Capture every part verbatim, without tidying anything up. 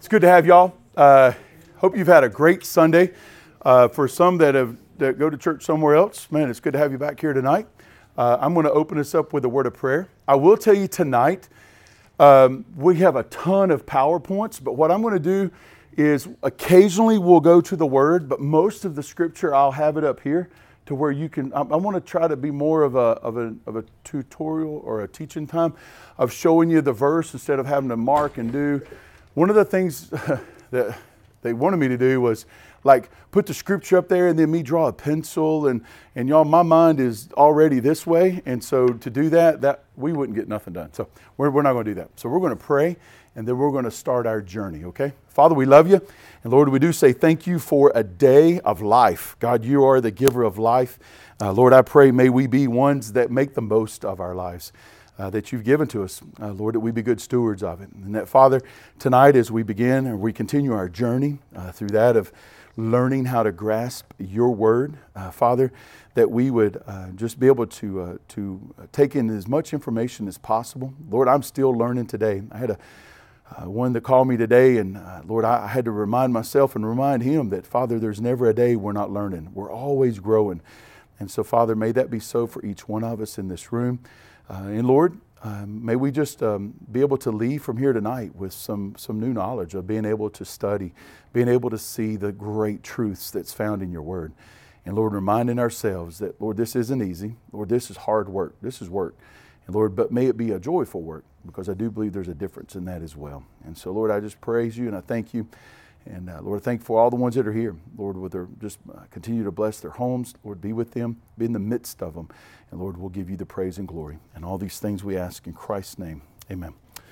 It's good to have y'all. Uh, hope you've had a great Sunday. Uh, for some that have that go to church somewhere else, man, it's good to have you back here tonight. Uh, I'm going to open us up with a word of prayer. I will tell you tonight, um, we have a ton of PowerPoints, but what I'm going to do is occasionally we'll go to the Word, but most of the Scripture I'll have it up here to where you can. I, I want to try to be more of a of a of a tutorial or a teaching time of showing you the verse instead of having to mark and do. One of the things that they wanted me to do was like put the scripture up there and then me draw a pencil and, and y'all, my mind is already this way. And so to do that, that we wouldn't get nothing done. So we're, we're not going to do that. So we're going to pray and then we're going to start our journey. Okay. Father, we love you. And Lord, we do say thank you for a day of life. God, you are the giver of life. Uh, Lord, I pray may we be ones that make the most of our lives. Uh, that you've given to us, uh, Lord, that we be good stewards of it. And that, Father, tonight as we begin and we continue our journey uh, through that of learning how to grasp your word, uh, Father, that we would uh, just be able to uh, to take in as much information as possible. Lord, I'm still learning today. I had a uh, one that called me today, and uh, Lord, I, I had to remind myself and remind him that, Father, there's never a day we're not learning. We're always growing. And so, Father, may that be so for each one of us in this room. Uh, and Lord, um, may we just um, be able to leave from here tonight with some some new knowledge of being able to study, being able to see the great truths that's found in your word. And Lord, reminding ourselves that, Lord, this isn't easy. Lord, this is hard work. This is work. And Lord, but may it be a joyful work, because I do believe there's a difference in that as well. And so, Lord, I just praise you and I thank you. And uh, Lord, thank you for all the ones that are here. Lord, would their, just uh, continue to bless their homes. Lord, be with them, be in the midst of them. And Lord, we'll give you the praise and glory. And all these things we ask in Christ's name. Amen.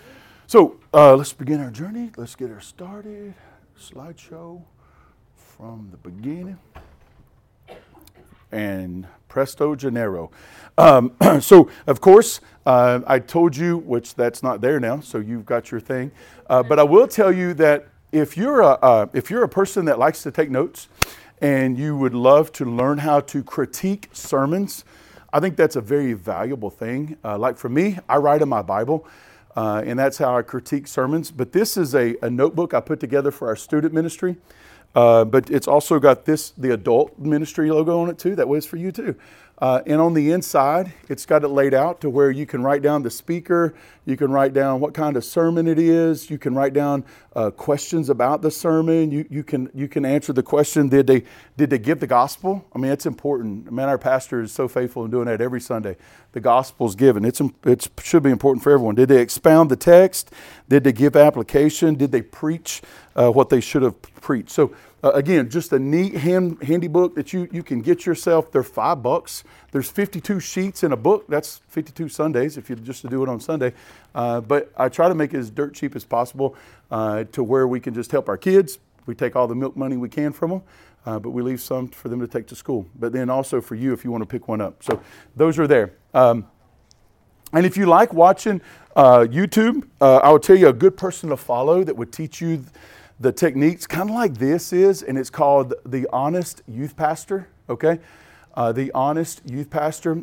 So uh, let's begin our journey. Let's get her started. Slideshow from the beginning. And presto Gennaro. Um, so, of course, uh, I told you, which that's not there now, so you've got your thing. Uh, but I will tell you that if you're a uh, if you're a person that likes to take notes and you would love to learn how to critique sermons, I think that's a very valuable thing. Uh, like for me, I write in my Bible, uh, and that's how I critique sermons. But this is a, a notebook I put together for our student ministry. Uh, but it's also got this, the adult ministry logo on it too. That way it's for you too. Uh, and on the inside, it's got it laid out to where you can write down the speaker. You can write down what kind of sermon it is. You can write down uh, questions about the sermon. You you can you can answer the question: Did they did they give the gospel? I mean, it's important. Man, our pastor is so faithful in doing that every Sunday. The gospel's given. It's it should be important for everyone. Did they expound the text? Did they give application? Did they preach uh, what they should have preached? So. Uh, again, just a neat hand, handy book that you, you can get yourself. They're five bucks. There's fifty-two sheets in a book. That's fifty-two Sundays if you just to do it on Sunday. Uh, but I try to make it as dirt cheap as possible uh, to where we can just help our kids. We take all the milk money we can from them, uh, but we leave some for them to take to school. But then also for you if you want to pick one up. So those are there. Um, and if you like watching uh, YouTube, uh, I will tell you a good person to follow that would teach you th- the techniques, kind of like this is, and it's called The Honest Youth Pastor, okay? Uh, the Honest Youth Pastor.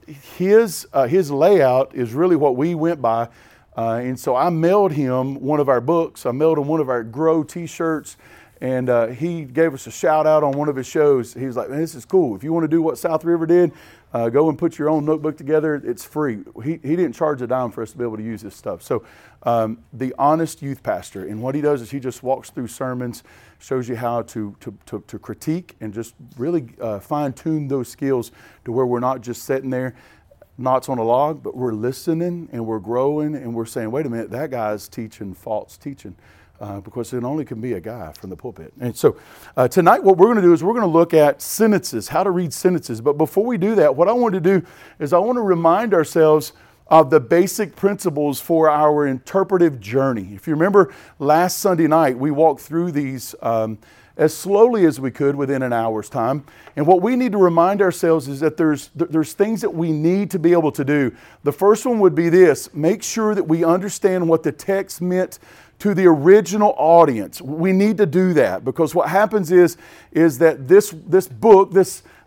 His uh, his layout is really what we went by, uh, and so I mailed him one of our books. I mailed him one of our Grow t-shirts, and uh, he gave us a shout out on one of his shows. He was like, man, this is cool. If you want to do what South River did, uh, go and put your own notebook together. It's free. He he didn't charge a dime for us to be able to use this stuff. So um, The Honest Youth Pastor, and what he does is he just walks through sermons, shows you how to to to, to critique and just really uh, fine tune those skills to where we're not just sitting there, knots on a log, but we're listening and we're growing and we're saying, wait a minute, that guy's teaching false teaching. Uh, because it only can be a guy from the pulpit. And so uh, tonight what we're going to do is we're going to look at sentences, how to read sentences. But before we do that, what I want to do is I want to remind ourselves of the basic principles for our interpretive journey. If you remember last Sunday night, we walked through these um, as slowly as we could within an hour's time. And what we need to remind ourselves is that there's there's things that we need to be able to do. The first one would be this: make sure that we understand what the text meant to the original audience. We need to do that because what happens is, is that this, this book, this,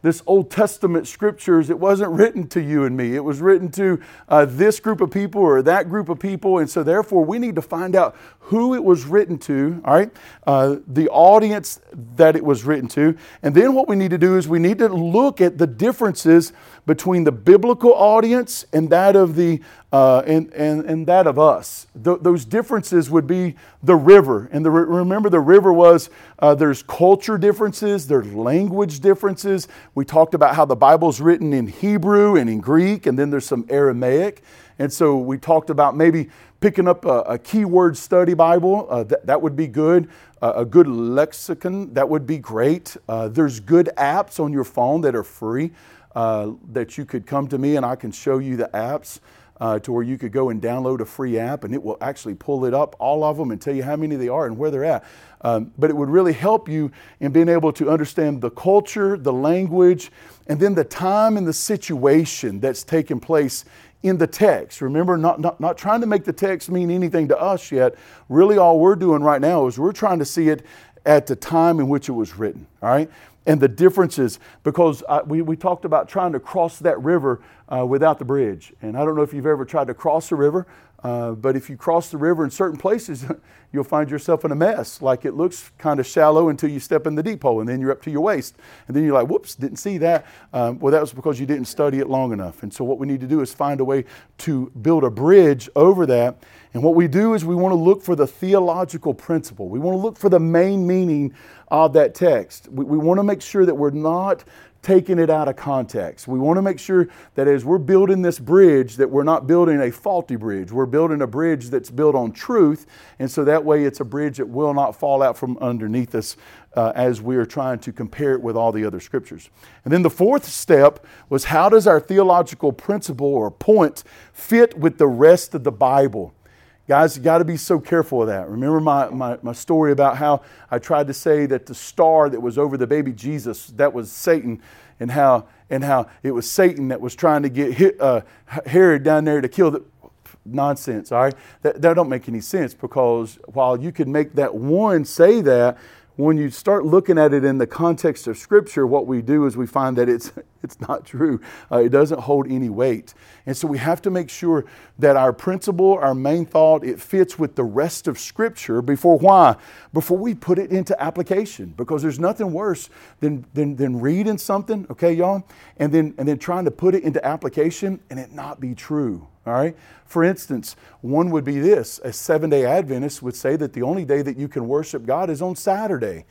this Old Testament scriptures, it wasn't written to you and me. It was written to uh, this group of people or that group of people. And so therefore we need to find out who it was written to, all right, uh, the audience that it was written to. And then what we need to do is we need to look at the differences between the biblical audience and that of the uh, and, and, and that of us. Th- those differences would be the river. And the, remember the river was, uh, there's culture differences, there's language differences. We talked about how the Bible's written in Hebrew and in Greek, and then there's some Aramaic. And so we talked about maybe picking up a, a keyword study Bible. Uh, th- that would be good. Uh, a good lexicon, that would be great. Uh, there's good apps on your phone that are free uh, that you could come to me and I can show you the apps uh, to where you could go and download a free app and it will actually pull it up, all of them, and tell you how many they are and where they're at. Um, but it would really help you in being able to understand the culture, the language, and then the time and the situation that's taking place in the text. Remember, not, not, not trying to make the text mean anything to us yet. Really all we're doing right now is we're trying to see it at the time in which it was written, all right? And the differences, because I, we, we talked about trying to cross that river uh, without the bridge. And I don't know if you've ever tried to cross a river, uh, but if you cross the river in certain places, you'll find yourself in a mess. Like it looks kind of shallow until you step in the deep hole and then you're up to your waist. And then you're like, whoops, didn't see that. Um, well, that was because you didn't study it long enough. And so what we need to do is find a way to build a bridge over that. And what we do is we want to look for the theological principle. We want to look for the main meaning of that text. We, we want to make sure that we're not taking it out of context. We want to make sure that as we're building this bridge, that we're not building a faulty bridge. We're building a bridge that's built on truth, and so that way it's a bridge that will not fall out from underneath us uh, as we are trying to compare it with all the other scriptures. And then the fourth step was, how does our theological principle or point fit with the rest of the Bible? Guys, you got to be so careful of that. Remember my, my, my story about how I tried to say that the star that was over the baby Jesus, that was Satan, and how and how it was Satan that was trying to get hit, uh, Herod down there to kill the nonsense. All right, that, that don't make any sense, because while you could make that one say that, when you start looking at it in the context of Scripture, what we do is we find that it's it's not true. Uh, it doesn't hold any weight. And so we have to make sure that our principle, our main thought, it fits with the rest of Scripture before why? Before we put it into application. Because there's nothing worse than, than, than reading something, okay, y'all, and then, and then trying to put it into application and it not be true. All right. For instance, one would be this: a seven-day Adventist would say that the only day that you can worship God is on Saturday.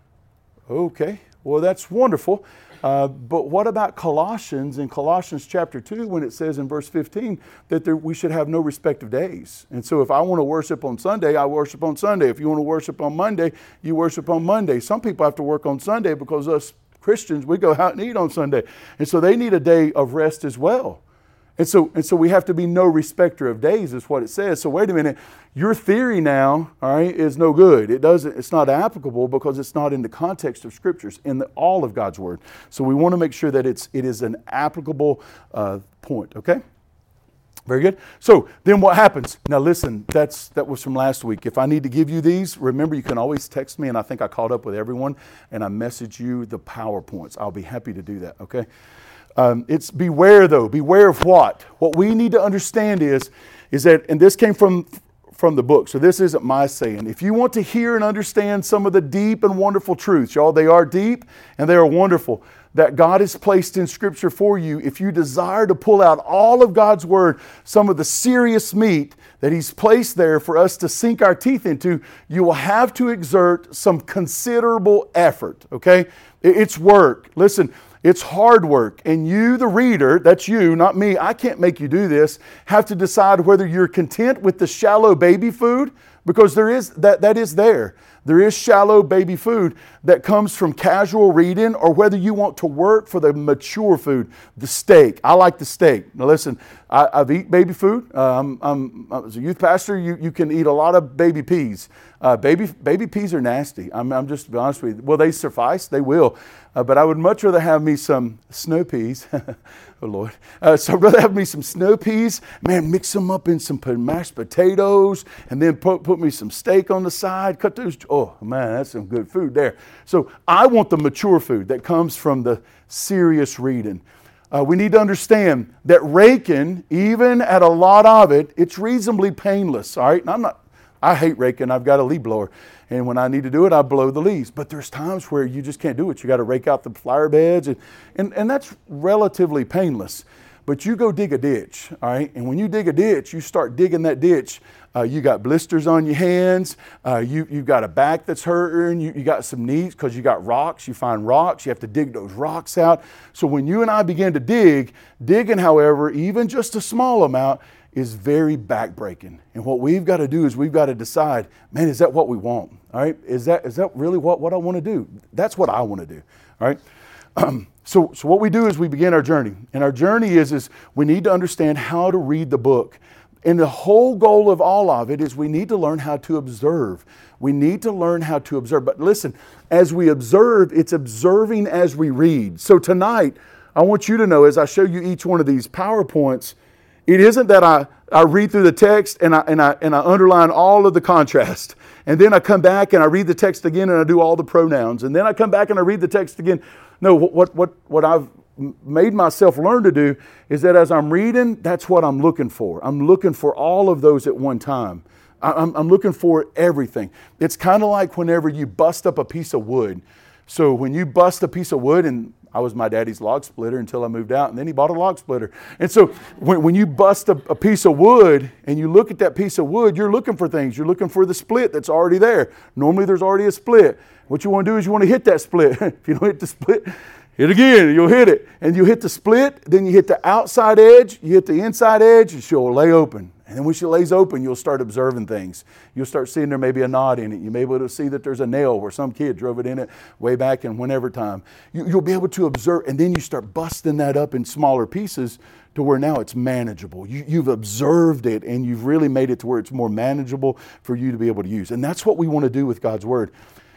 Okay, well, that's wonderful. Uh, but what about Colossians in Colossians chapter two, when it says in verse fifteen that there, we should have no respect of days? And so if I want to worship on Sunday, I worship on Sunday. If you want to worship on Monday, you worship on Monday. Some people have to work on Sunday because us Christians, we go out and eat on Sunday. And so they need a day of rest as well. And so, and so we have to be no respecter of days, is what it says. So wait a minute, your theory now, all right, is no good. It doesn't. It's not applicable because it's not in the context of Scriptures, in the, all of God's Word. So we want to make sure that it's it is an applicable uh, point. Okay, very good. So then what happens? Now listen, that's that was from last week. If I need to give you these, remember you can always text me, and I think I caught up with everyone, and I message you the PowerPoints. I'll be happy to do that. Okay. Um, it's beware though. Beware of what? What we need to understand is, is that, and this came from, from the book, so this isn't my saying. If you want to hear and understand some of the deep and wonderful truths, y'all, they are deep and they are wonderful, that God has placed in Scripture for you. If you desire to pull out all of God's Word, some of the serious meat that He's placed there for us to sink our teeth into, you will have to exert some considerable effort, okay? It's work. Listen, it's hard work, and you, the reader, that's you, not me, I can't make you do this, have to decide whether you're content with the shallow baby food, because there is that that is there. There is shallow baby food that comes from casual reading, or whether you want to work for the mature food, the steak. I like the steak. Now listen, I, I've eaten baby food. Uh, I'm, I'm, as a youth pastor, you, you can eat a lot of baby peas. Uh, baby baby peas are nasty. I'm, I'm just to be honest with you. Will they suffice? They will. Uh, but I would much rather have me some snow peas. Oh, Lord. Uh, so I'd rather have me some snow peas. Man, mix them up in some mashed potatoes and then put, put me some steak on the side. Cut those. Oh, man, that's some good food there. So I want the mature food that comes from the serious reading. Uh, we need to understand that raking, even at a lot of it, it's reasonably painless. All right? And I'm not. I hate raking. I've got a leaf blower. And when I need to do it, I blow the leaves. But there's times where you just can't do it. You got to rake out the flower beds. And, and, and that's relatively painless. But you go dig a ditch, all right? And when you dig a ditch, you start digging that ditch. Uh, you got blisters on your hands. Uh, you, you've got a back that's hurting. You, you got some knees because you got rocks. You find rocks. You have to dig those rocks out. So when you and I begin to dig, digging, however, even just a small amount, is very backbreaking. And what we've got to do is we've got to decide, man, is that what we want? All right? Is that is that really what, what I want to do? That's what I want to do. All right? Um, so, so what we do is we begin our journey. And our journey is, is we need to understand how to read the book. And the whole goal of all of it is we need to learn how to observe. We need to learn how to observe. But listen, as we observe, it's observing as we read. So tonight, I want you to know, as I show you each one of these PowerPoints, it isn't that I, I read through the text and I, and, I, and I underline all of the contrast. And then I come back and I read the text again and I do all the pronouns. And then I come back and I read the text again. No, what, what, what I've made myself learn to do is that as I'm reading, that's what I'm looking for. I'm looking for all of those at one time. I'm, I'm looking for everything. It's kind of like whenever you bust up a piece of wood. So when you bust a piece of wood, and I was my daddy's log splitter until I moved out, and then he bought a log splitter. And so when, when you bust a, a piece of wood and you look at that piece of wood, you're looking for things. You're looking for the split that's already there. Normally there's already a split. What you want to do is you want to hit that split. If you don't hit the split, hit again, you'll hit it. And you hit the split, then you hit the outside edge, you hit the inside edge, and she'll lay open. And then when she lays open, you'll start observing things. You'll start seeing there may be a knot in it. You may be able to see that there's a nail where some kid drove it in it way back in whenever time. You, you'll be able to observe, and then you start busting that up in smaller pieces to where now it's manageable. You, you've observed it, and you've really made it to where it's more manageable for you to be able to use. And that's what we want to do with God's Word.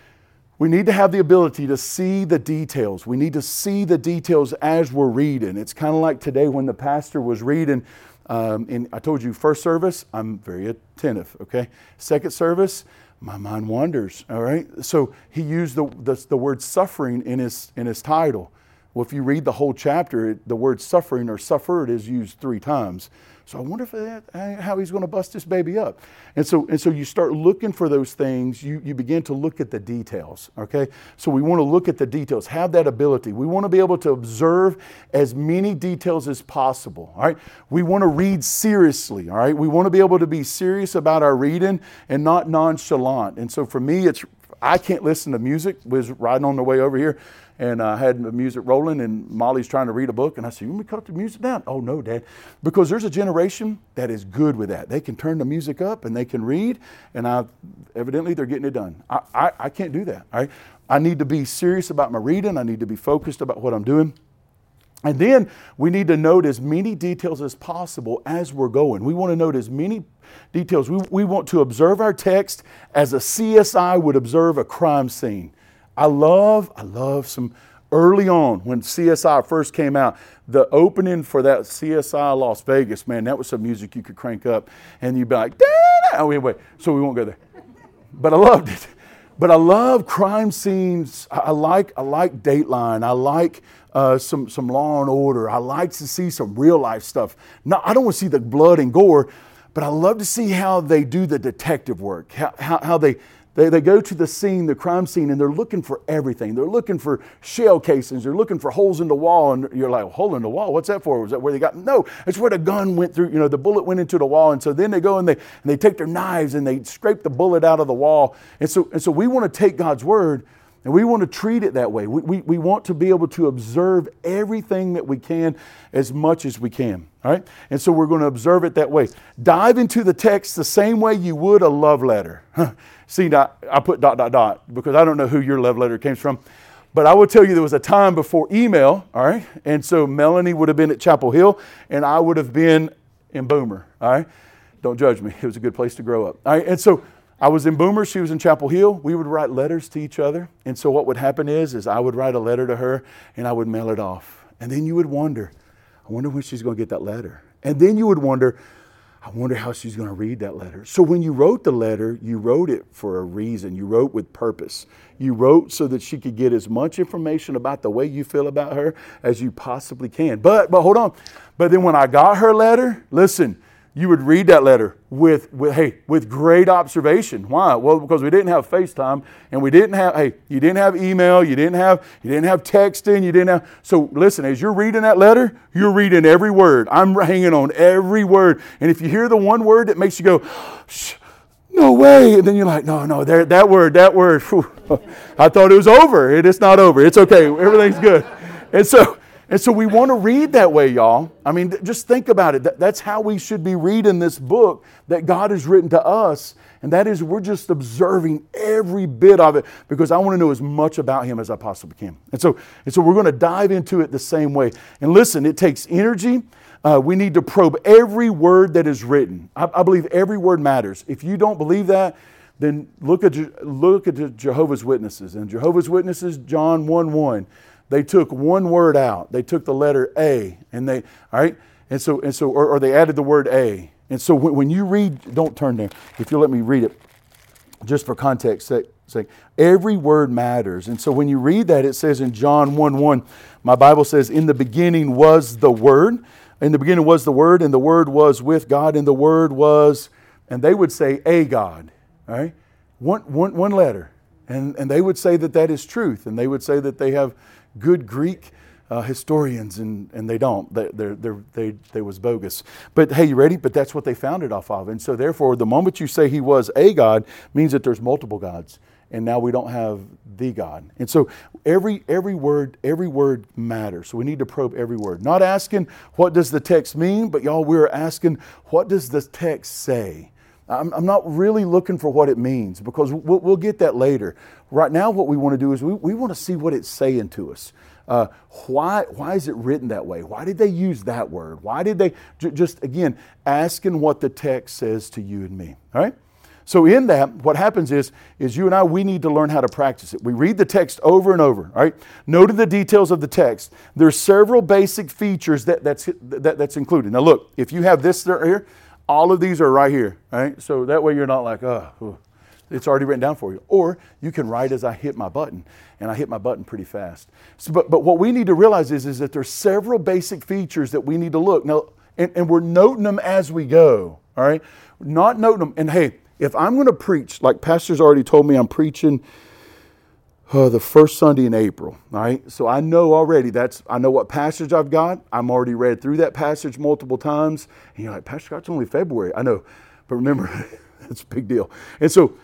We need to have the ability to see the details. We need to see the details as we're reading. It's kind of like today when the pastor was reading. Um, and I told you, first service, I'm very attentive, okay? Second service, my mind wanders, all right? So he used the, the, the word suffering in his, in his title. Well, if you read the whole chapter, the word suffering or suffered is used three times. So I wonder if that, how he's going to bust this baby up. And so and so you start looking for those things. You, you begin to look at the details, okay? So we want to look at the details, have that ability. We want to be able to observe as many details as possible, all right? We want to read seriously, all right? We want to be able to be serious about our reading and not nonchalant. And so for me, it's I can't listen to music. I was riding on the way over here, and I had the music rolling, and Molly's trying to read a book, and I said, you want me to cut the music down? Oh, no, Dad. Because there's a generation that is good with that. They can turn the music up, and they can read, and I, evidently they're getting it done. I, I, I can't do that, all right? I need to be serious about my reading. I need to be focused about what I'm doing. And then we need to note as many details as possible as we're going. We want to note as many details. We, we want to observe our text as a C S I would observe a crime scene. I love, I love some early on when C S I first came out, the opening for that C S I Las Vegas, man, that was some music you could crank up and you'd be like, oh, anyway, so we won't go there. But I loved it. But I love crime scenes. I like, I like Dateline. I like Uh, some some Law and Order. I like to see some real life stuff. No, I don't want to see the blood and gore, but I love to see how they do the detective work. How how, how they, they they go to the scene, the crime scene, and they're looking for everything. They're looking for shell casings. They're looking for holes in the wall, and you're like, hole in the wall? What's that for? Was that where they got? No, it's where the gun went through. You know, the bullet went into the wall, and so then they go and they and they take their knives and they scrape the bullet out of the wall. And so and so we want to take God's word. And we want to treat it that way. We, we, we want to be able to observe everything that we can as much as we can. All right? And so we're going to observe it that way. Dive into the text the same way you would a love letter. See, now, I put dot, dot, dot, because I don't know who your love letter came from. But I will tell you there was a time before email, all right? And so Melanie would have been at Chapel Hill, and I would have been in Boomer, all right? Don't judge me. It was a good place to grow up. All right, and so I was in Boomer. She was in Chapel Hill. We would write letters to each other. And so what would happen is, is I would write a letter to her, and I would mail it off. And then you would wonder, I wonder when she's going to get that letter. And then you would wonder, I wonder how she's going to read that letter. So when you wrote the letter, you wrote it for a reason. You wrote with purpose. You wrote so that she could get as much information about the way you feel about her as you possibly can. But but hold on. But then when I got her letter, listen, you would read that letter with, with hey, with great observation. Why? Well, because we didn't have FaceTime, and we didn't have, hey, you didn't have email, you didn't have, you didn't have texting, you didn't have, so listen, as you're reading that letter, you're reading every word. I'm hanging on every word. And if you hear the one word that makes you go, shh, no way, and then you're like, no, no, there, that word, that word, whew, I thought it was over. It is not over. It's okay. Everything's good. And so, And so we want to read that way, y'all. I mean, just think about it. That's how we should be reading this book that God has written to us. And that is, we're just observing every bit of it because I want to know as much about Him as I possibly can. And so, and so we're going to dive into it the same way. And listen, it takes energy. Uh, we need to probe every word that is written. I, I believe every word matters. If you don't believe that, then look at, look at the Jehovah's Witnesses. And Jehovah's Witnesses, John one one. They took one word out. They took the letter A, and they, all right, and so and so, or, or they added the word A. And so when, when you read, don't turn there. If you'll let me read it, just for context sake, sake, every word matters. And so when you read that, it says in John one one, my Bible says, "In the beginning was the Word. In the beginning was the Word, and the Word was with God, and the Word was," and they would say, "a God." All right, one one one letter, and and they would say that that is truth, and they would say that they have good Greek uh, historians, and, and they don't. They, they're, they're, they, they was bogus. But hey, you ready? But that's what they founded off of. And so therefore, the moment you say He was a God, means that there's multiple gods. And now we don't have the God. And so every every word, every word matters. So we need to probe every word. Not asking, what does the text mean? But y'all, we're asking, what does the text say? I'm, I'm not really looking for what it means, because we'll, we'll get that later. Right now, what we want to do is we, we want to see what it's saying to us. Uh, why, why is it written that way? Why did they use that word? Why did they, j- just again, asking what the text says to you and me, all right? So in that, what happens is, is you and I, we need to learn how to practice it. We read the text over and over, all right? Note the details of the text. There's several basic features that, that's, that, that's included. Now look, if you have this right here, all of these are right here, right? So that way you're not like, oh, it's already written down for you. Or you can write as I hit my button, and I hit my button pretty fast. So, but, but what we need to realize is, is that there's several basic features that we need to look. Now, and, and we're noting them as we go, all right? Not noting them. And hey, if I'm going to preach, like Pastor's already told me I'm preaching Uh, the first Sunday in April, all right? So I know already that's, I know what passage I've got. I'm already read through that passage multiple times. And you're like, Pastor Scott, it's only February. I know, but remember, it's a big deal. And so,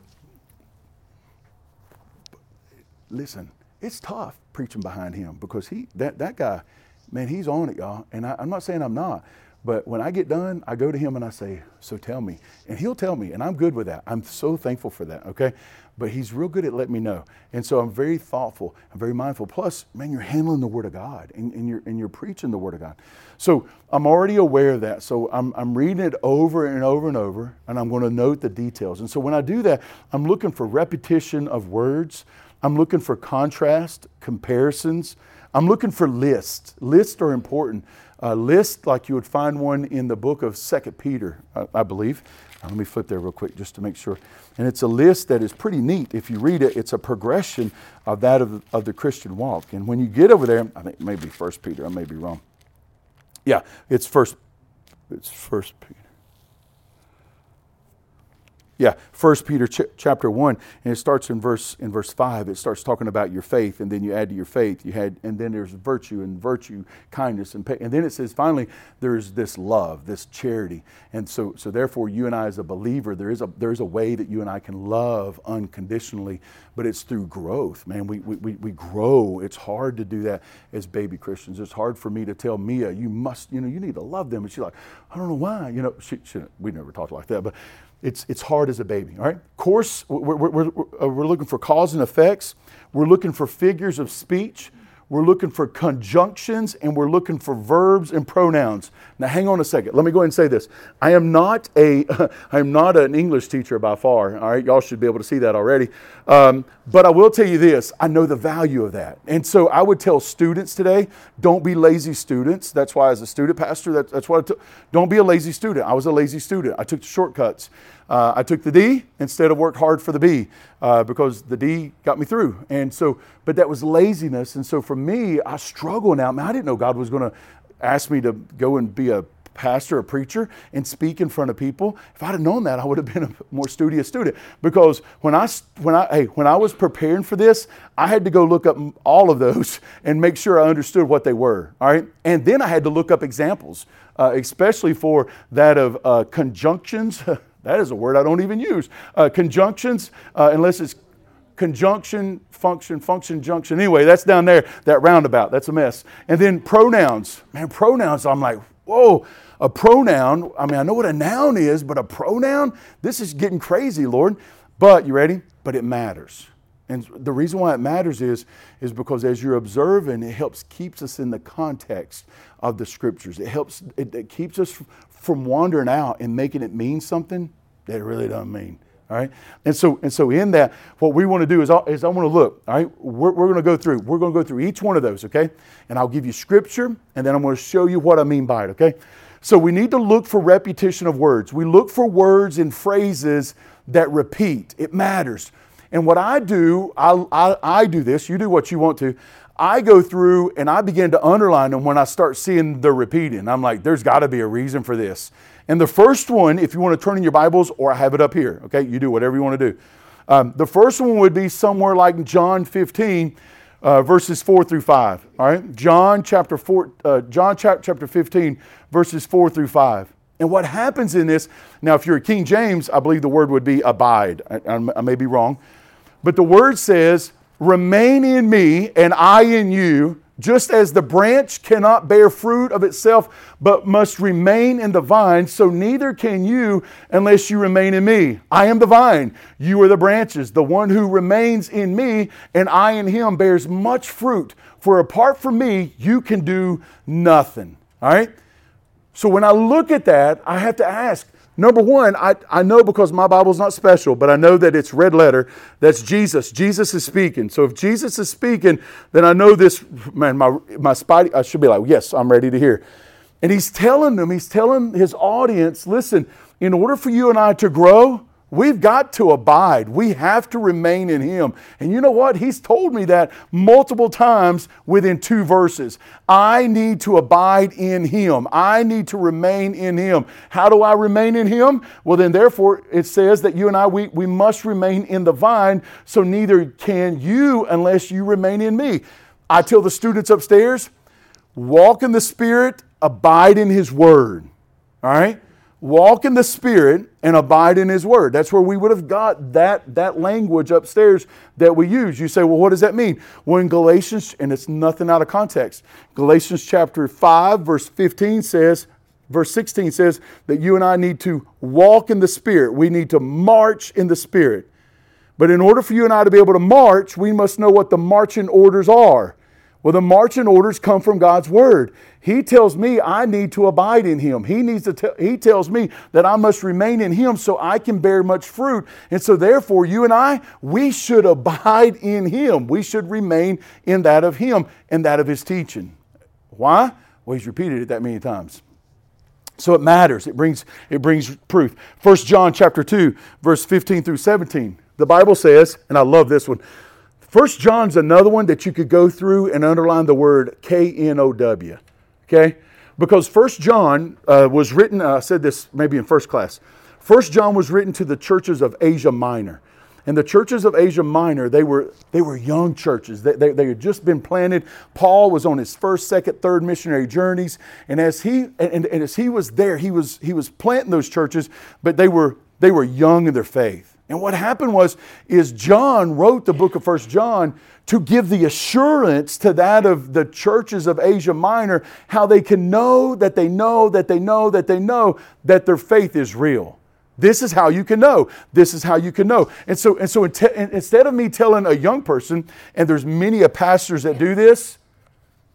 listen, it's tough preaching behind him, because he, that, that guy, man, he's on it, y'all. And I, I'm not saying I'm not. But when I get done, I go to him and I say, so tell me. And he'll tell me, and I'm good with that. I'm so thankful for that, okay? But he's real good at letting me know. And so I'm very thoughtful. I'm very mindful. Plus, man, you're handling the Word of God, and, and, you're, and you're preaching the Word of God. So I'm already aware of that. So I'm, I'm reading it over and over and over, and I'm going to note the details. And so when I do that, I'm looking for repetition of words. I'm looking for contrast, comparisons. I'm looking for lists. Lists are important. A list like you would find one in the book of Second Peter, I, I believe. Uh, let me flip there real quick just to make sure. And it's a list that is pretty neat. If you read it, it's a progression of that of, of the Christian walk. And when you get over there, I think maybe First Peter, I may be wrong. Yeah, it's First, it's First Peter. Yeah, First Peter ch- chapter one, and it starts in verse in verse five. It starts talking about your faith, and then you add to your faith. You had, and then there's virtue and virtue, kindness, and pay. And then it says finally there's this love, this charity, and so so therefore you and I as a believer, there is a there's a way that you and I can love unconditionally, but it's through growth, man. We we we, we grow. It's hard to do that as baby Christians. It's hard for me to tell Mia, you must, you know, you need to love them, and she's like, I don't know why, you know, she, she we never talked like that, but. It's it's hard as a baby, all right? Of course, we're, we're, we're, we're looking for cause and effects. We're looking for figures of speech. we're looking for conjunctions, and we're looking for verbs and pronouns. Now, hang on a second. Let me go ahead and say this. I am not a, I am not an English teacher by far. All right, y'all should be able to see that already. Um, but I will tell you this. I know the value of that, and so I would tell students today, don't be lazy students. That's why, as a student pastor, that, that's what I t- don't be a lazy student. I was a lazy student. I took the shortcuts. Uh, I took the D instead of worked hard for the B uh, because the D got me through. And so, but that was laziness. And so for me, I struggle now. Man, I didn't know God was going to ask me to go and be a pastor, a preacher, and speak in front of people. If I'd have known that, I would have been a more studious student. Because when I when I hey when I was preparing for this, I had to go look up all of those and make sure I understood what they were. All right, and then I had to look up examples, uh, especially for that of uh, conjunctions. That is a word I don't even use. Uh, conjunctions, uh, unless it's conjunction, function, function, junction. Anyway, that's down there, that roundabout. That's a mess. And then pronouns. Man, pronouns, I'm like, whoa, a pronoun. I mean, I know what a noun is, but a pronoun? This is getting crazy, Lord. But, you ready? But it matters. And the reason why it matters is, is because as you're observing, it helps keeps us in the context of the Scriptures. It helps, it, it keeps us from wandering out and making it mean something that it really doesn't mean. All right, and so and so in that, what we want to do is, is I want to look. All right, we're, we're going to go through. We're going to go through each one of those. Okay, and I'll give you Scripture, and then I'm going to show you what I mean by it. Okay, so we need to look for repetition of words. We look for words and phrases that repeat. It matters. And what I do, I, I, I do this. You do what you want to. I go through and I begin to underline them when I start seeing the repeating. I'm like, there's got to be a reason for this. And the first one, if you want to turn in your Bibles, or I have it up here, okay? You do whatever you want to do. Um, the first one would be somewhere like John fifteen, uh, verses four through five. All right, John chapter four, uh, John chapter fifteen, verses four through five. And what happens in this? Now, if you're a King James, I believe the word would be abide. I, I, I may be wrong, but the word says, "Remain in me, and I in you. Just as the branch cannot bear fruit of itself, but must remain in the vine, so neither can you unless you remain in me. I am the vine, you are the branches. The one who remains in me and I in him bears much fruit. For apart from me, you can do nothing." All right? So when I look at that, I have to ask, number one, I, I know because my Bible's not special, but I know that it's red letter. That's Jesus. Jesus is speaking. So if Jesus is speaking, then I know this, man, my, my spidey, I should be like, yes, I'm ready to hear. And he's telling them, he's telling his audience, listen, in order for you and I to grow, we've got to abide. We have to remain in him. And you know what? He's told me that multiple times within two verses. I need to abide in him. I need to remain in him. How do I remain in him? Well, then therefore it says that you and I, we, we must remain in the vine, so neither can you unless you remain in me. I tell the students upstairs, walk in the Spirit, abide in his word. All right? Walk in the Spirit and abide in his word. That's where we would have got that, that language upstairs that we use. You say, well, what does that mean? Well, in Galatians, and it's nothing out of context, Galatians chapter five, verse fifteen says, verse sixteen says that you and I need to walk in the Spirit. We need to march in the Spirit. But in order for you and I to be able to march, we must know what the marching orders are. Well, the marching orders come from God's word. He tells me I need to abide in him. He needs to. Te- he tells me that I must remain in him so I can bear much fruit. And so therefore, you and I, we should abide in him. We should remain in that of him and that of his teaching. Why? Well, he's repeated it that many times. So it matters. It brings, it brings proof. First John chapter two, verse fifteen through seventeen. The Bible says, and I love this one, First John's another one that you could go through and underline the word K N O W, okay? Because First John uh, was written, uh, I said this maybe in first class, First John was written to the churches of Asia Minor. And the churches of Asia Minor, they were they were young churches. They, they, they had just been planted. Paul was on his first, second, third missionary journeys. And as he and, and as he was there, he was he was planting those churches, but they were they were young in their faith. And what happened was, is John wrote the book of First John to give the assurance to that of the churches of Asia Minor, how they can know that they know that they know that they know that their faith is real. This is how you can know. This is how you can know. And so, and so instead of me telling a young person, and there's many a pastors that do this,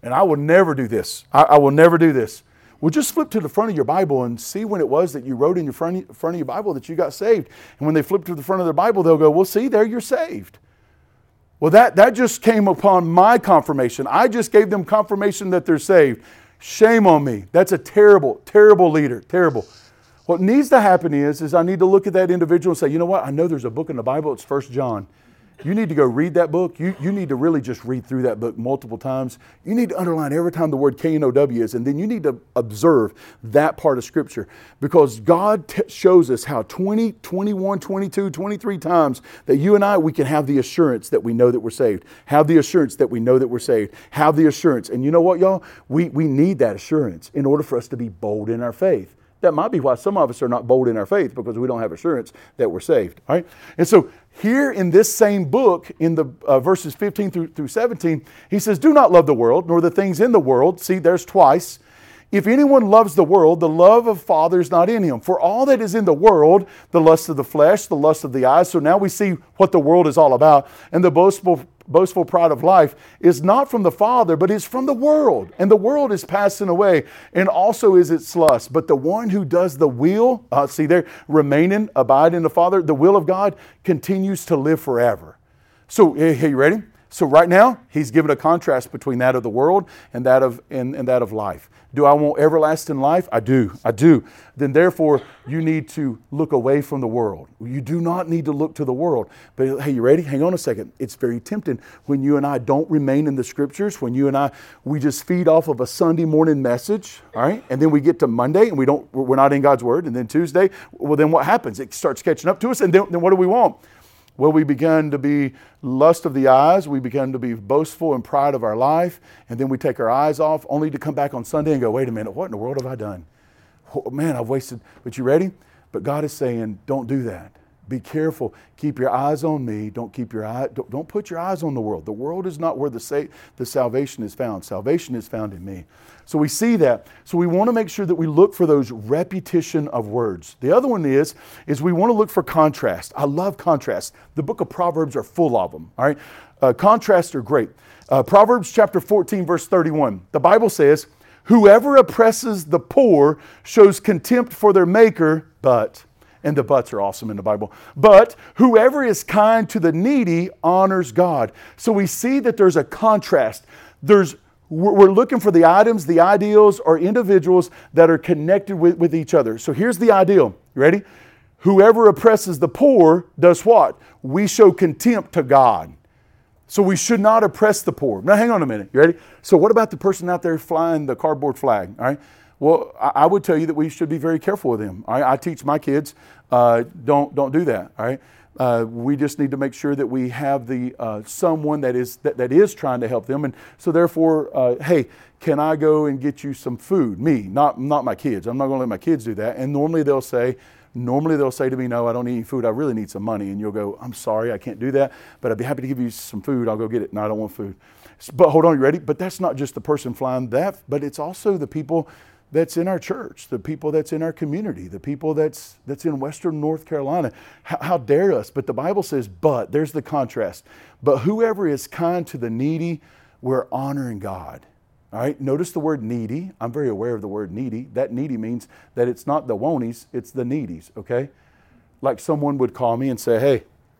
and I will never do this. I, I will never do this. Well, just flip to the front of your Bible and see when it was that you wrote in your front, front of your Bible that you got saved. And when they flip to the front of their Bible, they'll go, well, see, there you're saved. Well, that, that just came upon my confirmation. I just gave them confirmation that they're saved. Shame on me. That's a terrible, terrible leader. Terrible. What needs to happen is, is I need to look at that individual and say, you know what? I know there's a book in the Bible. It's First John. You need to go read that book. You, you need to really just read through that book multiple times. You need to underline every time the word K N O W is, and then you need to observe that part of Scripture, because God t- shows us how twenty, twenty-one, twenty-two, twenty-three times that you and I, we can have the assurance that we know that we're saved. Have the assurance that we know that we're saved. Have the assurance. And you know what, y'all? We, we need that assurance in order for us to be bold in our faith. That might be why some of us are not bold in our faith, because we don't have assurance that we're saved. All right? And so here in this same book, in the uh, verses fifteen through, through seventeen, he says, do not love the world, nor the things in the world. See, there's twice. If anyone loves the world, the love of Father is not in him. For all that is in the world, the lust of the flesh, the lust of the eyes. So now we see what the world is all about. And the boastful boastful pride of life is not from the Father, but is from the world. And the world is passing away, and also is its lust. But the one who does the will, uh, see there, remaining, abide in the Father, the will of God continues to live forever. So, hey, you ready? So right now, he's given a contrast between that of the world and that of and, and that of life. Do I want everlasting life? I do. I do. Then therefore, you need to look away from the world. You do not need to look to the world. But hey, you ready? Hang on a second. It's very tempting when you and I don't remain in the Scriptures, when you and I, we just feed off of a Sunday morning message, all right? And then we get to Monday and we don't, we're not in God's Word. And then Tuesday, well, then what happens? It starts catching up to us. And then, then what do we want? Well, we began to be lust of the eyes. We began to be boastful and pride of our life. And then we take our eyes off only to come back on Sunday and go, wait a minute, what in the world have I done? Oh, man, I've wasted. But you ready? But God is saying, don't do that. Be careful. Keep your eyes on me. Don't keep your eye. Don't, don't put your eyes on the world. The world is not where the sa- the salvation is found. Salvation is found in me. So we see that. So we want to make sure that we look for those repetition of words. The other one is, is we want to look for contrast. I love contrast. The book of Proverbs are full of them. All right, uh, contrasts are great. Uh, Proverbs chapter fourteen, verse thirty-one. The Bible says, "Whoever oppresses the poor shows contempt for their maker, but." And the buts are awesome in the Bible. But whoever is kind to the needy honors God. So we see that there's a contrast. There's We're looking for the items, the ideals, or individuals that are connected with, with each other. So here's the ideal. You ready? Whoever oppresses the poor does what? We show contempt to God. So we should not oppress the poor. Now hang on a minute. You ready? So what about the person out there flying the cardboard flag? All right. Well, I would tell you that we should be very careful with them. All right? I teach my kids, uh, don't don't do that. All right. Uh, we just need to make sure that we have the uh, someone that is that, that is trying to help them, and so therefore, uh, hey, can I go and get you some food? Me, not not my kids. I'm not going to let my kids do that. And normally they'll say, normally they'll say to me, "No, I don't need any food. I really need some money." And you'll go, "I'm sorry, I can't do that, but I'd be happy to give you some food. I'll go get it." No, I don't want food. But hold on, you ready? But that's not just the person flying that, but it's also the people that's in our church, the people that's in our community, the people that's that's in Western North Carolina. How, how dare us? But the Bible says, but, there's the contrast. But whoever is kind to the needy, we're honoring God. All right, notice the word needy. I'm very aware of the word needy. That needy means that it's not the wonies, it's the needies, okay? Like someone would call me and say, hey,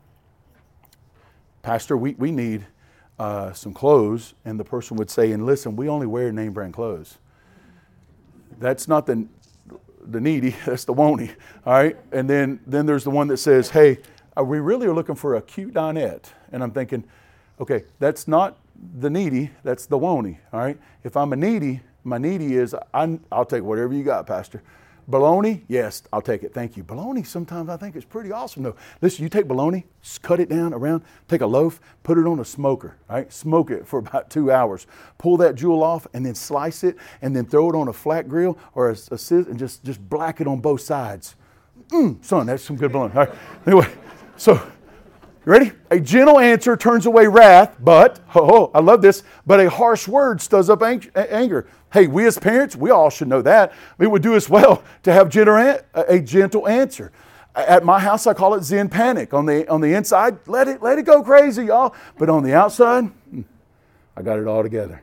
Pastor, we, we need uh, some clothes. And the person would say, and listen, we only wear name brand clothes. That's not the the needy, that's the wony, all right? And then, then there's the one that says, hey, uh, we really are looking for a cute dinette. And I'm thinking, okay, that's not the needy, that's the wony, all right? If I'm a needy, my needy is, I, I'll take whatever you got, Pastor. Bologna, yes, I'll take it, thank you. Bologna, sometimes I think it's pretty awesome though. Listen, you take bologna, cut it down around, take a loaf, put it on a smoker, right? Smoke it for about two hours. Pull that jewel off and then slice it and then throw it on a flat grill or a, a sieve and just, just black it on both sides. Mmm, son, that's some good bologna. All right, anyway, so, you ready? A gentle answer turns away wrath, but, oh, oh, I love this, but a harsh word stirs up ang- anger. Hey, we as parents, we all should know that. It would do us well to have gentle, a gentle answer. At my house, I call it Zen panic. On the on the inside, let it let it go crazy, y'all. But on the outside, I got it all together.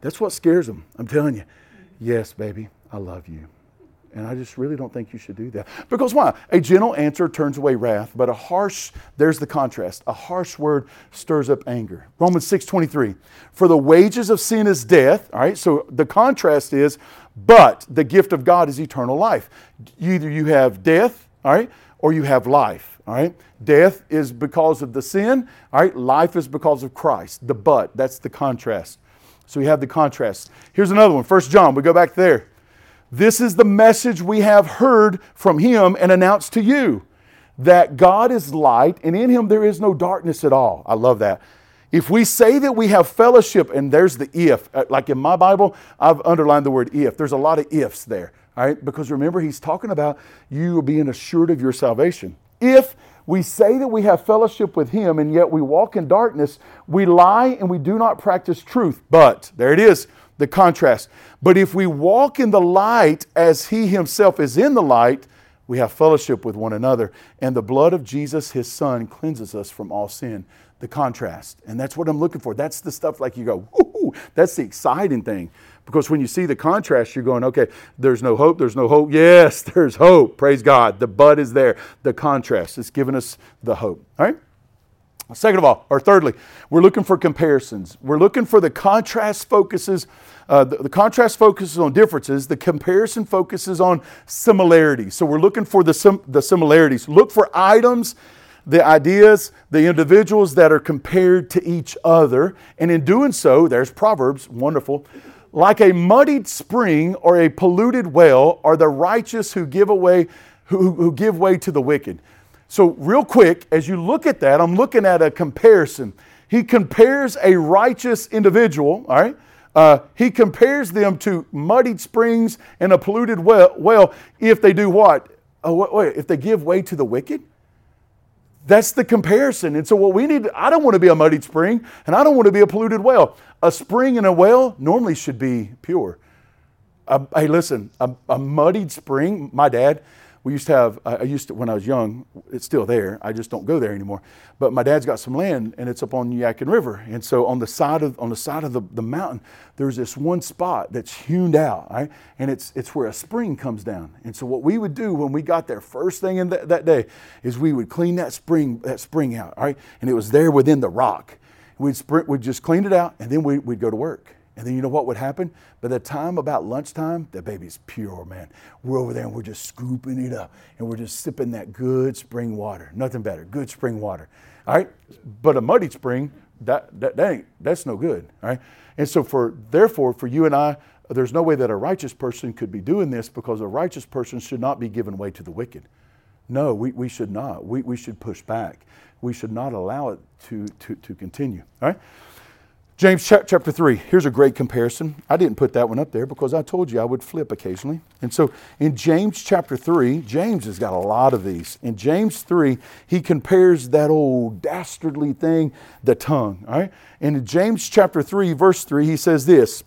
That's what scares them. I'm telling you. Yes, baby, I love you. And I just really don't think you should do that. Because why? A gentle answer turns away wrath, but a harsh, there's the contrast, a harsh word stirs up anger. Romans six twenty-three, for the wages of sin is death. All right, so the contrast is, but the gift of God is eternal life. Either you have death, all right, or you have life. All right, death is because of the sin. All right, life is because of Christ. The but, that's the contrast. So we have the contrast. Here's another one, First John, we go back there. This is the message we have heard from Him and announced to you, that God is light and in Him there is no darkness at all. I love that. If we say that we have fellowship, and there's the if, like in my Bible, I've underlined the word if. There's a lot of ifs there, all right? Because remember, He's talking about you being assured of your salvation. If we say that we have fellowship with Him and yet we walk in darkness, we lie and we do not practice truth. But, there it is, the contrast. But if we walk in the light as He Himself is in the light, we have fellowship with one another. And the blood of Jesus, His Son, cleanses us from all sin. The contrast. And that's what I'm looking for. That's the stuff like you go, woo, that's the exciting thing. Because when you see the contrast, you're going, okay, there's no hope, there's no hope. Yes, there's hope. Praise God. The but is there. The contrast is giving us the hope. All right? Second of all, or thirdly, we're looking for comparisons. We're looking for the contrast focuses, uh, the, the contrast focuses on differences. The comparison focuses on similarities. So we're looking for the, sim, the similarities. Look for items, the ideas, the individuals that are compared to each other. And in doing so, there's Proverbs, wonderful. Like a muddied spring or a polluted well are the righteous who give away, who, who give way to the wicked. So real quick, as you look at that, I'm looking at a comparison. He compares a righteous individual, all right? Uh, he compares them to muddied springs and a polluted well, well if they do what? Oh, wait, wait, if they give way to the wicked? That's the comparison. And so what we need, I don't want to be a muddied spring and I don't want to be a polluted well. A spring and a well normally should be pure. Uh, hey, listen, a, a muddied spring, my dad, we used to have, I used to, when I was young, it's still there. I just don't go there anymore. But my dad's got some land and it's up on Yadkin River. And so on the side of on the side of the, the mountain, there's this one spot that's hewn out, right? And it's it's where a spring comes down. And so what we would do when we got there first thing in that, that day is we would clean that spring, that spring out, all right? And it was there within the rock. We'd sprint, we'd just clean it out and then we, we'd go to work. And then you know what would happen? By the time about lunchtime, the baby's pure, man. We're over there and we're just scooping it up. And we're just sipping that good spring water. Nothing better, good spring water. All right? But a muddy spring, that, that, that ain't, that's no good. All right? And so for, therefore, for you and I, there's no way that a righteous person could be doing this because a righteous person should not be giving way to the wicked. No, we, we should not. We, we should push back. We should not allow it to, to, to continue. All right? James chapter three, here's a great comparison. I didn't put that one up there because I told you I would flip occasionally. And so in James chapter three, James has got a lot of these. In James three, he compares that old dastardly thing, the tongue. All right? And in James chapter three, verse three, he says this,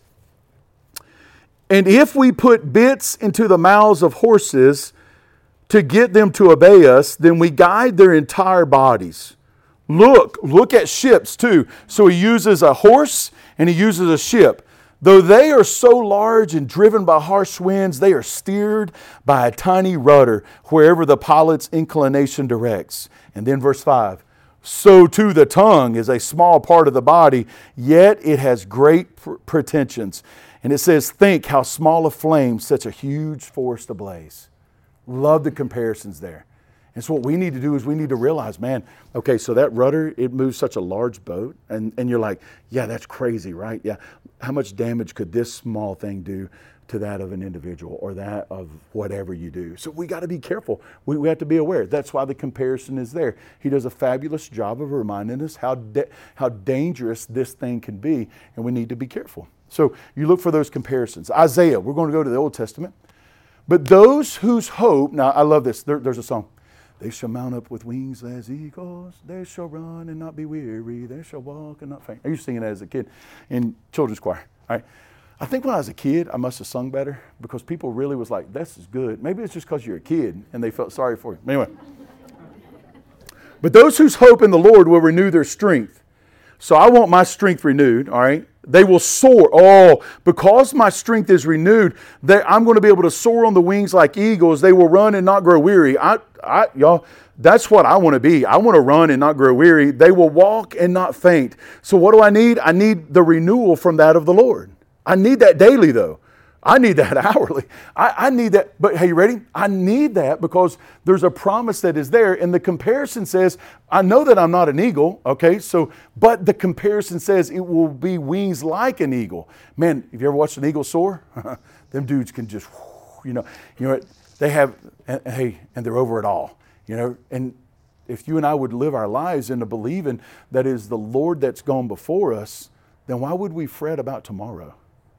and if we put bits into the mouths of horses to get them to obey us, then we guide their entire bodies. Look, look at ships too. So he uses a horse and he uses a ship. Though they are so large and driven by harsh winds, they are steered by a tiny rudder wherever the pilot's inclination directs. And then verse five, so too the tongue is a small part of the body, yet it has great pretensions. And it says, think how small a flame sets a huge forest ablaze. Love the comparisons there. And so what we need to do is we need to realize, man, okay, so that rudder, it moves such a large boat. And, and you're like, yeah, that's crazy, right? Yeah. How much damage could this small thing do to that of an individual or that of whatever you do? So we got to be careful. We, we have to be aware. That's why the comparison is there. He does a fabulous job of reminding us how, da- how dangerous this thing can be, and we need to be careful. So you look for those comparisons. Isaiah, we're going to go to the Old Testament. But those whose hope, now I love this, there, there's a song. They shall mount up with wings as eagles. They shall run and not be weary. They shall walk and not faint. I used to sing it as a kid in children's choir. All right. I think when I was a kid, I must have sung better because people really was like, this is good. Maybe it's just because you're a kid and they felt sorry for you. Anyway. But those whose hope in the Lord will renew their strength. So I want my strength renewed, all right? They will soar. Oh, because my strength is renewed, they, I'm going to be able to soar on the wings like eagles. They will run and not grow weary. I, I, y'all, that's what I want to be. I want to run and not grow weary. They will walk and not faint. So what do I need? I need the renewal from that of the Lord. I need that daily, though. I need that hourly. I, I need that. But hey, you ready? I need that because there's a promise that is there. And the comparison says, I know that I'm not an eagle. Okay. So, but the comparison says it will be wings like an eagle. Man, have you ever watched an eagle soar? Them dudes can just, you know, you know, they have, and, hey, and they're over it all, you know, and if you and I would live our lives into believing that it is the Lord that's gone before us, then why would we fret about tomorrow?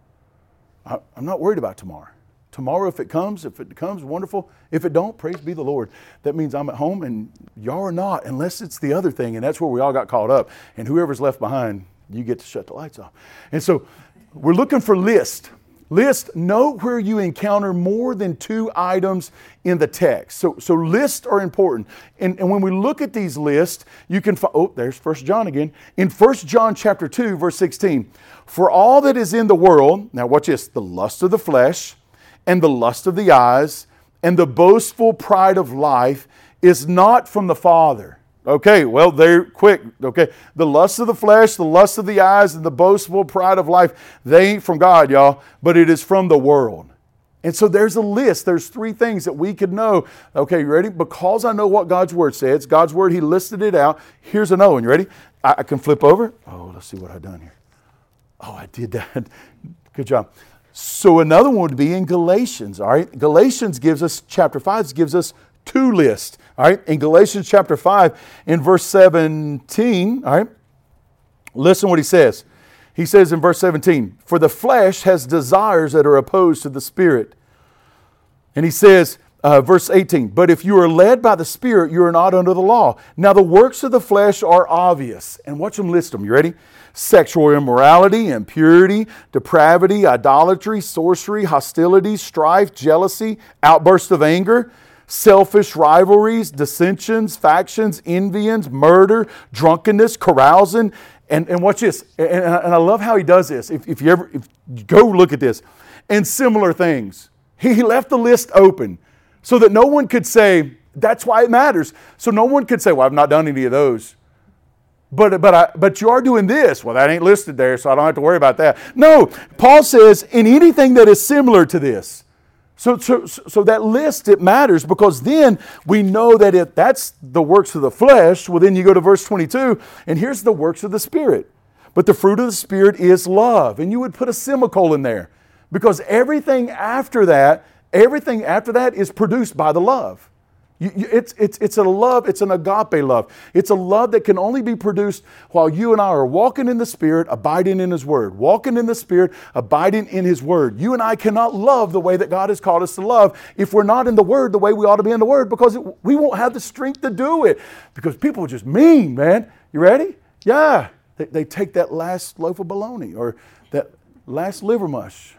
I'm not worried about tomorrow. Tomorrow, if it comes, if it comes, wonderful. If it don't, praise be the Lord. That means I'm at home and y'all are not, unless it's the other thing. And that's where we all got caught up. And whoever's left behind, you get to shut the lights off. And so we're looking for list. List, note where you encounter more than two items in the text. So, so lists are important. And, and when we look at these lists, you can find, oh, there's First John again. In First John chapter two, verse sixteen, for all that is in the world, now watch this, the lust of the flesh and the lust of the eyes and the boastful pride of life is not from the Father. Okay, well, they're quick. Okay, the lust of the flesh, the lust of the eyes, and the boastful pride of life, they ain't from God, y'all, but it is from the world. And so there's a list. There's three things that we could know. Okay, you ready? Because I know what God's Word says. God's Word, He listed it out. Here's another one. You ready? I, I can flip over. Oh, let's see what I've done here. Oh, I did that. Good job. So another one would be in Galatians, all right? Galatians gives us, chapter five gives us two lists, all right? In Galatians chapter five, in verse seventeen, all right? Listen what he says. He says in verse seventeen, for the flesh has desires that are opposed to the Spirit. And he says, uh, verse eighteen, but if you are led by the Spirit, you are not under the law. Now the works of the flesh are obvious. And watch them list them. You ready? Sexual immorality, impurity, depravity, idolatry, sorcery, hostility, strife, jealousy, outbursts of anger, selfish rivalries, dissensions, factions, envyings, murder, drunkenness, carousing. And, and watch this. And, and I love how he does this. If, if you ever if you go look at this. And similar things. He left the list open so that no one could say, that's why it matters. So no one could say, well, I've not done any of those. But but I, but you are doing this. Well, that ain't listed there, so I don't have to worry about that. No, Paul says in anything that is similar to this. So so so that list, it matters because then we know that if that's the works of the flesh, well then you go to verse twenty-two, and here's the works of the Spirit. But the fruit of the Spirit is love. And you would put a semicolon there because everything after that, everything after that is produced by the love. You, you, it's, it's, it's a love, it's an agape love. It's a love that can only be produced while you and I are walking in the Spirit, abiding in His Word. Walking in the Spirit, abiding in His Word. You and I cannot love the way that God has called us to love if we're not in the Word the way we ought to be in the Word because it, we won't have the strength to do it. Because people are just mean, man. You ready? Yeah. They, they take that last loaf of bologna or that last liver mush.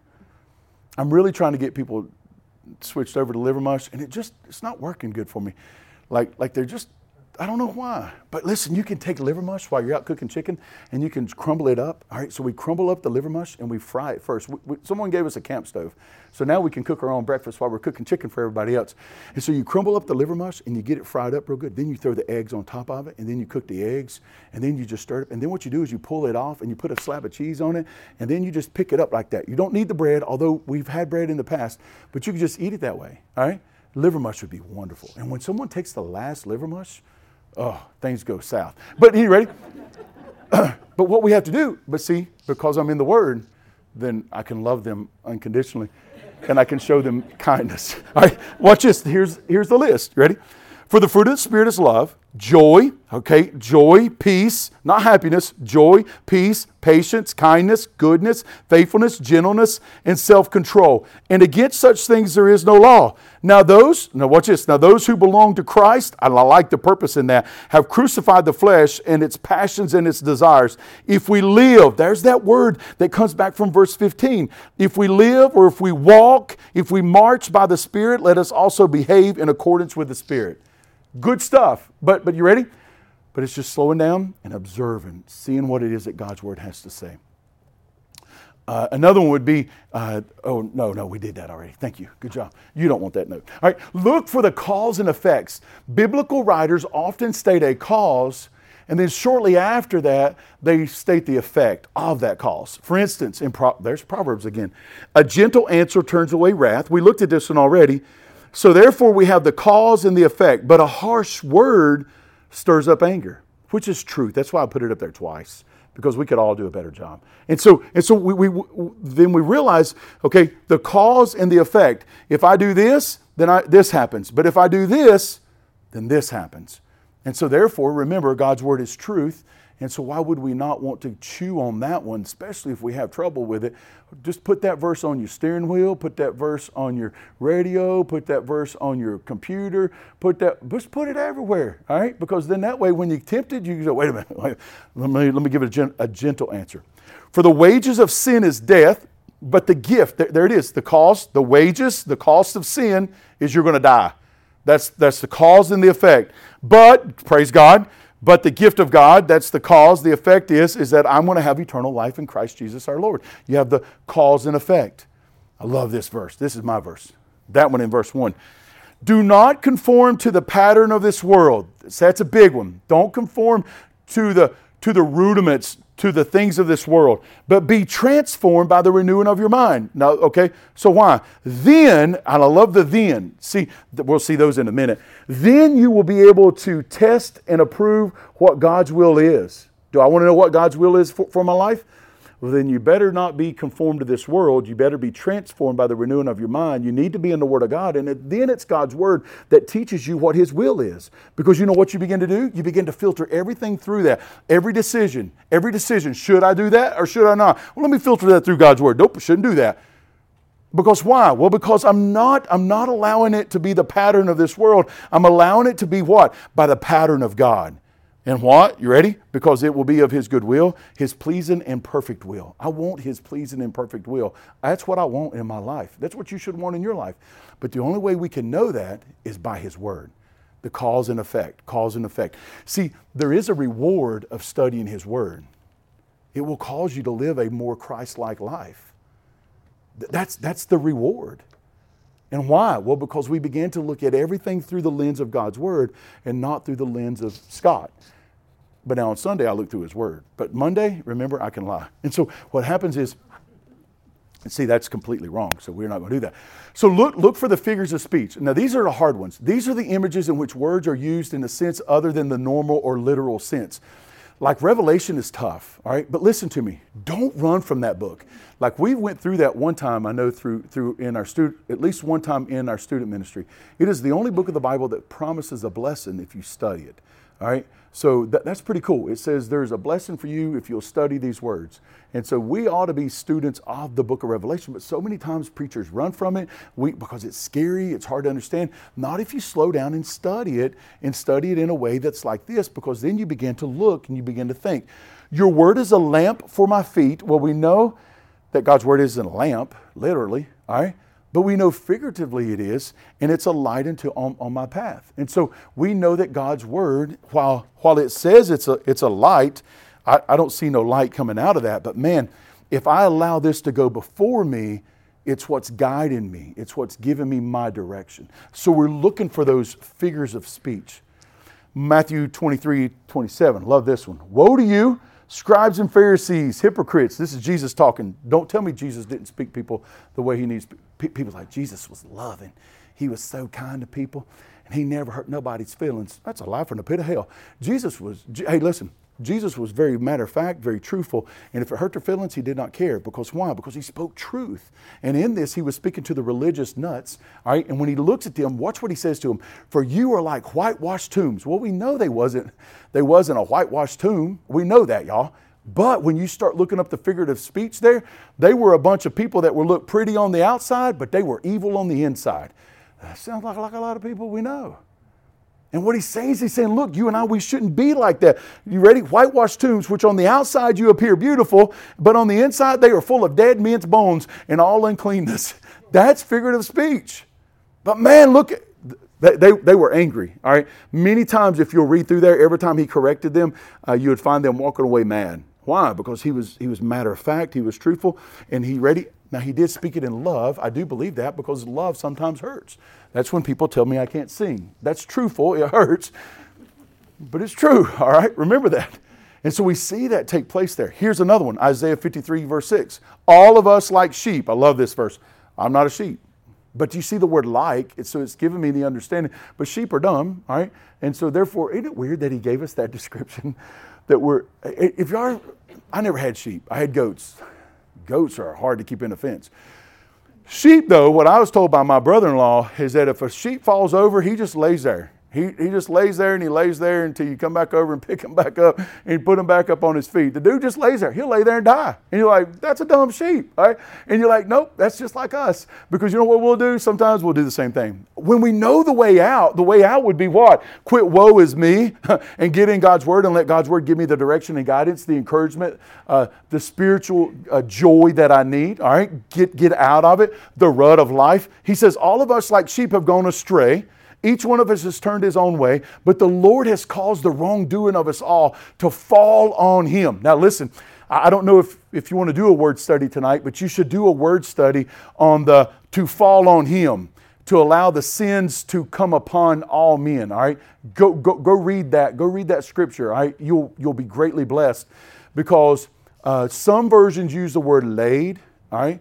I'm really trying to get people switched over to liver mush, and it just, it's not working good for me. Like, like they're just, I don't know why. But listen, you can take liver mush while you're out cooking chicken, and you can crumble it up. All right, so we crumble up the liver mush, and we fry it first. We, we, someone gave us a camp stove. So now we can cook our own breakfast while we're cooking chicken for everybody else. And so you crumble up the liver mush, and you get it fried up real good. Then you throw the eggs on top of it, and then you cook the eggs, and then you just stir it up. And then what you do is you pull it off, and you put a slab of cheese on it, and then you just pick it up like that. You don't need the bread, although we've had bread in the past, but you can just eat it that way, all right? Liver mush would be wonderful. And when someone takes the last liver mush, oh, things go south. But you ready? But what we have to do, but see, because I'm in the Word, then I can love them unconditionally. And I can show them kindness. All right, watch this. Here's, here's the list. Ready? For the fruit of the Spirit is love, joy, okay, joy, peace, not happiness, joy, peace, patience, kindness, goodness, faithfulness, gentleness, and self-control. And against such things there is no law. Now those, now watch this, now those who belong to Christ, I like the purpose in that, have crucified the flesh and its passions and its desires. If we live, there's that word that comes back from verse fifteen. If we live or if we walk, if we march by the Spirit, let us also behave in accordance with the Spirit. Good stuff, but but you ready? But it's just slowing down and observing, seeing what it is that God's Word has to say. Uh, another one would be, uh, oh, no, no, we did that already. Thank you. Good job. You don't want that note. All right, look for the cause and effects. Biblical writers often state a cause, and then shortly after that, they state the effect of that cause. For instance, in Pro- there's Proverbs again. A gentle answer turns away wrath. We looked at this one already. So therefore, we have the cause and the effect. But a harsh word stirs up anger, which is truth. That's why I put it up there twice, because we could all do a better job. And so, and so we, we then we realize, okay, the cause and the effect. If I do this, then I, this happens. But if I do this, then this happens. And so therefore, remember, God's word is truth. And so why would we not want to chew on that one, especially if we have trouble with it? Just put that verse on your steering wheel, put that verse on your radio, put that verse on your computer, put that, just put it everywhere, all right? Because then that way, when you're tempted, you can go, wait a minute, wait, let me, let me give it a, gen, a gentle answer. For the wages of sin is death, but the gift, there, there it is, the cost, the wages, the cost of sin is you're going to die. That's, that's the cause and the effect. But, praise God, but the gift of God, that's the cause. The effect is, is that I'm going to have eternal life in Christ Jesus our Lord. You have the cause and effect. I love this verse. This is my verse. That one in verse one. Do not conform to the pattern of this world. That's a big one. Don't conform to the, to the rudiments, to the things of this world, but be transformed by the renewing of your mind. Now, okay, so why? Then, and I love the then. See, we'll see those in a minute. Then you will be able to test and approve what God's will is. Do I want to know what God's will is for, for my life? Well, then you better not be conformed to this world. You better be transformed by the renewing of your mind. You need to be in the Word of God. And it, then it's God's Word that teaches you what His will is. Because you know what you begin to do? You begin to filter everything through that. Every decision, every decision. Should I do that or should I not? Well, let me filter that through God's Word. Nope, I shouldn't do that. Because why? Well, because I'm not, I'm not allowing it to be the pattern of this world. I'm allowing it to be what? By the pattern of God. And what? You ready? Because it will be of His good will, His pleasing and perfect will. I want His pleasing and perfect will. That's what I want in my life. That's what you should want in your life. But the only way we can know that is by His Word. The cause and effect, cause and effect. See, there is a reward of studying His Word. It will cause you to live a more Christ-like life. That's, that's the reward. And why? Well, because we begin to look at everything through the lens of God's Word and not through the lens of Scott. But now on Sunday, I look through His Word. But Monday, remember, I can lie. And so what happens is, and see, that's completely wrong, so we're not going to do that. So look, look for the figures of speech. Now, these are the hard ones. These are the images in which words are used in a sense other than the normal or literal sense. Like Revelation is tough, all right? But listen to me. Don't run from that book. Like we went through that one time, I know through through in our student, at least one time in our student ministry. It is the only book of the Bible that promises a blessing if you study it, all right? So that, that's pretty cool. It says there's a blessing for you if you'll study these words. And so we ought to be students of the book of Revelation, but so many times preachers run from it we, because it's scary, it's hard to understand. Not if you slow down and study it, and study it in a way that's like this, because then you begin to look and you begin to think. Your word is a lamp for my feet. Well, we know that God's word isn't a lamp, literally, all right? But we know figuratively it is, and it's a light into on, on my path. And so we know that God's word, while while it says it's a it's a light, I, I don't see no light coming out of that. But man, if I allow this to go before me, it's what's guiding me. It's what's giving me my direction. So we're looking for those figures of speech. Matthew twenty-three, twenty-seven. Love this one. Woe to you, scribes and Pharisees, hypocrites. This is Jesus talking. Don't tell me Jesus didn't speak people the way He needs. People like, Jesus was loving. He was so kind to people, and He never hurt nobody's feelings. That's a lie from the pit of hell. Jesus was, hey, listen, Jesus was very matter of fact, very truthful, and if it hurt their feelings, He did not care. Because why? Because He spoke truth. And in this, He was speaking to the religious nuts, all right? And when He looks at them, watch what He says to them. For you are like whitewashed tombs. Well, we know they wasn't, they wasn't a whitewashed tomb. We know that, y'all. But when you start looking up the figurative speech there, they were a bunch of people that were look pretty on the outside, but they were evil on the inside. That sounds like, like a lot of people we know. And what He's saying is He's saying, look, you and I, we shouldn't be like that. You ready? Whitewashed tombs, which on the outside you appear beautiful, but on the inside they are full of dead men's bones and all uncleanness. That's figurative speech. But man, look at, They, they, they were angry, all right? Many times if you'll read through there, every time He corrected them, uh, you would find them walking away mad. Why? Because he was he was matter of fact, he was truthful, and he ready. Now he did speak it in love. I do believe that because love sometimes hurts. That's when people tell me I can't sing. That's truthful, it hurts, but it's true, all right? Remember that. And so we see that take place there. Here's another one, Isaiah fifty-three, verse six. All of us like sheep. I love this verse. I'm not a sheep. But you see the word like, so it's giving me the understanding. But sheep are dumb, all right? And so therefore, isn't it weird that he gave us that description? That we're, if you are, I never had sheep. I had goats. Goats are hard to keep in a fence. Sheep, though, what I was told by my brother-in-law is that if a sheep falls over, he just lays there. He he just lays there and he lays there until you come back over and pick him back up and put him back up on his feet. The dude just lays there. He'll lay there and die. And you're like, that's a dumb sheep, all right? And you're like, nope, that's just like us. Because you know what we'll do? Sometimes we'll do the same thing. When we know the way out, the way out would be what? Quit woe is me and get in God's word and let God's word give me the direction and guidance, the encouragement, uh, the spiritual uh, joy that I need, all right? Get, get out of it, the rut of life. He says, all of us like sheep have gone astray. Each one of us has turned his own way, but the Lord has caused the wrongdoing of us all to fall on him. Now listen, I don't know if, if you want to do a word study tonight, but you should do a word study on the to fall on him, to allow the sins to come upon all men, all right? Go, go, go read that. Go read that scripture, all right? You'll, you'll be greatly blessed because uh, some versions use the word laid, all right?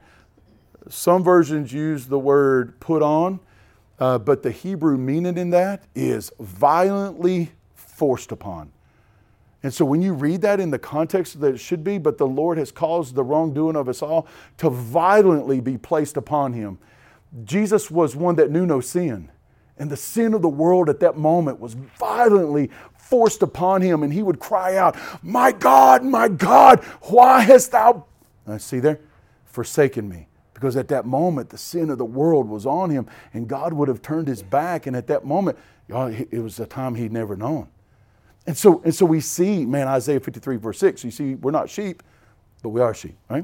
Some versions use the word put on. Uh, but the Hebrew meaning in that is violently forced upon. And so when you read that in the context that it should be, but the Lord has caused the wrongdoing of us all to violently be placed upon him. Jesus was one that knew no sin. And the sin of the world at that moment was violently forced upon him. And he would cry out, my God, my God, why hast thou, uh, see there, forsaken me? Because at that moment, the sin of the world was on him, and God would have turned his back. And at that moment, it was a time he'd never known. And so, and so we see, man, Isaiah fifty-three, verse six, you see, we're not sheep, but we are sheep, right?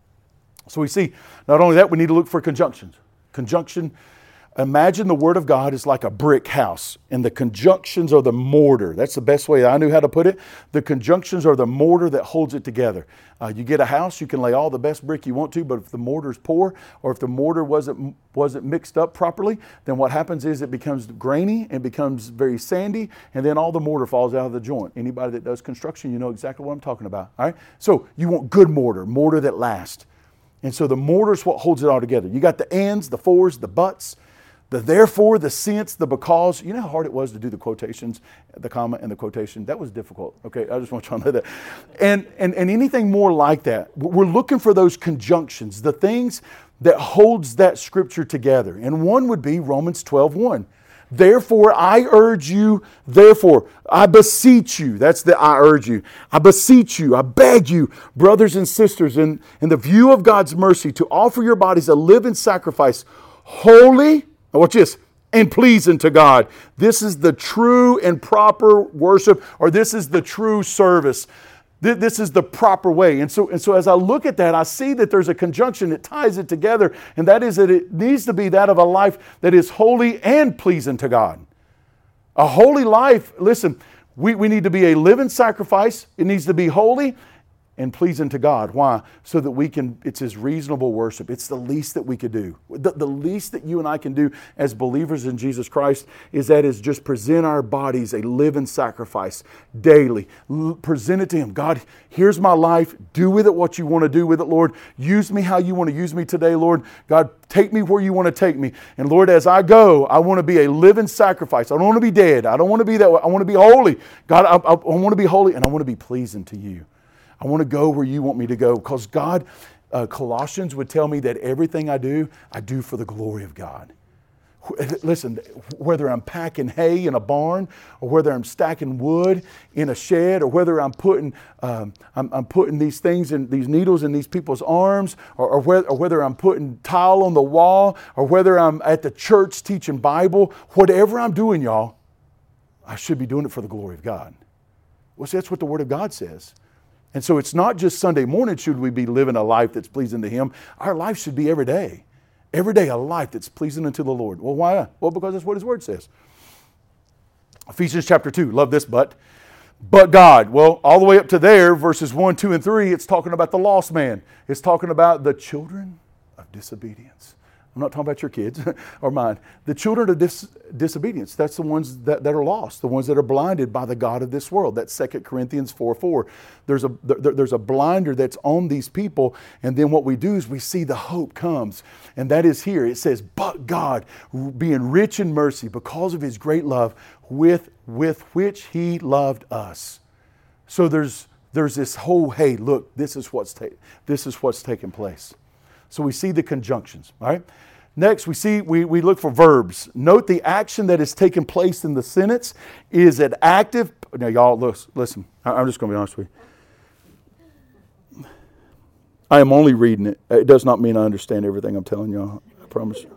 So we see, not only that, we need to look for conjunctions. Conjunction, imagine the Word of God is like a brick house, and the conjunctions are the mortar. That's the best way I knew how to put it. The conjunctions are the mortar that holds it together. Uh, you get a house, you can lay all the best brick you want to, but if the mortar's poor, or if the mortar wasn't wasn't mixed up properly, then what happens is it becomes grainy and becomes very sandy, and then all the mortar falls out of the joint. Anybody that does construction, you know exactly what I'm talking about. All right, so you want good mortar, mortar that lasts, and so the mortar's what holds it all together. You got the ands, the fors, the buts. The therefore, the since, the because. You know how hard it was to do the quotations, the comma and the quotation? That was difficult. Okay, I just want you to know that. And, and, and anything more like that. We're looking for those conjunctions, the things that holds that scripture together. And one would be Romans twelve one. Therefore, I urge you, therefore, I beseech you. That's the I urge you. I beseech you, I beg you, brothers and sisters, in, in the view of God's mercy, to offer your bodies a living sacrifice, holy, now watch this, and pleasing to God. This is the true and proper worship, or this is the true service. This is the proper way. And so, and so as I look at that, I see that there's a conjunction that ties it together, and that is that it needs to be that of a life that is holy and pleasing to God. A holy life, listen, we, we need to be a living sacrifice. It needs to be holy and pleasing to God. Why? So that we can, it's His reasonable worship. It's the least that we could do. The, the least that you and I can do as believers in Jesus Christ is that is just present our bodies a living sacrifice daily. L- present it to Him. God, here's my life. Do with it what you want to do with it, Lord. Use me how you want to use me today, Lord. God, take me where you want to take me. And Lord, as I go, I want to be a living sacrifice. I don't want to be dead. I don't want to be that way. I want to be holy. God, I, I, I want to be holy, and I want to be pleasing to you. I want to go where you want me to go, because God, uh, Colossians would tell me that everything I do, I do for the glory of God. Listen, whether I'm packing hay in a barn, or whether I'm stacking wood in a shed, or whether I'm putting um, I'm, I'm putting these things in these needles in these people's arms, or, or, whether, or whether I'm putting tile on the wall, or whether I'm at the church teaching Bible, whatever I'm doing, y'all, I should be doing it for the glory of God. Well, see, that's what the Word of God says. And so it's not just Sunday morning should we be living a life that's pleasing to Him. Our life should be every day. Every day a life that's pleasing unto the Lord. Well, why? Well, because that's what His Word says. Ephesians chapter two, love this, but But God. Well, all the way up to there, verses one, two, and three, it's talking about the lost man. It's talking about the children of disobedience. I'm not talking about your kids or mine. The children of dis- disobedience, that's the ones that, that are lost, the ones that are blinded by the God of this world. That's Second Corinthians four four. There's a, there, there's a blinder that's on these people, and then what we do is we see the hope comes, and that is here. It says, but God, being rich in mercy because of His great love, with, with which He loved us. So there's, there's this whole, hey, look, this is what's ta- this is what's taking place. So we see the conjunctions, all right? Next, we see we, we look for verbs. Note the action that is taking place in the sentence is an active. Now, y'all, listen. listen I'm just going to be honest with you. I am only reading it. It does not mean I understand everything I'm telling y'all. I promise you.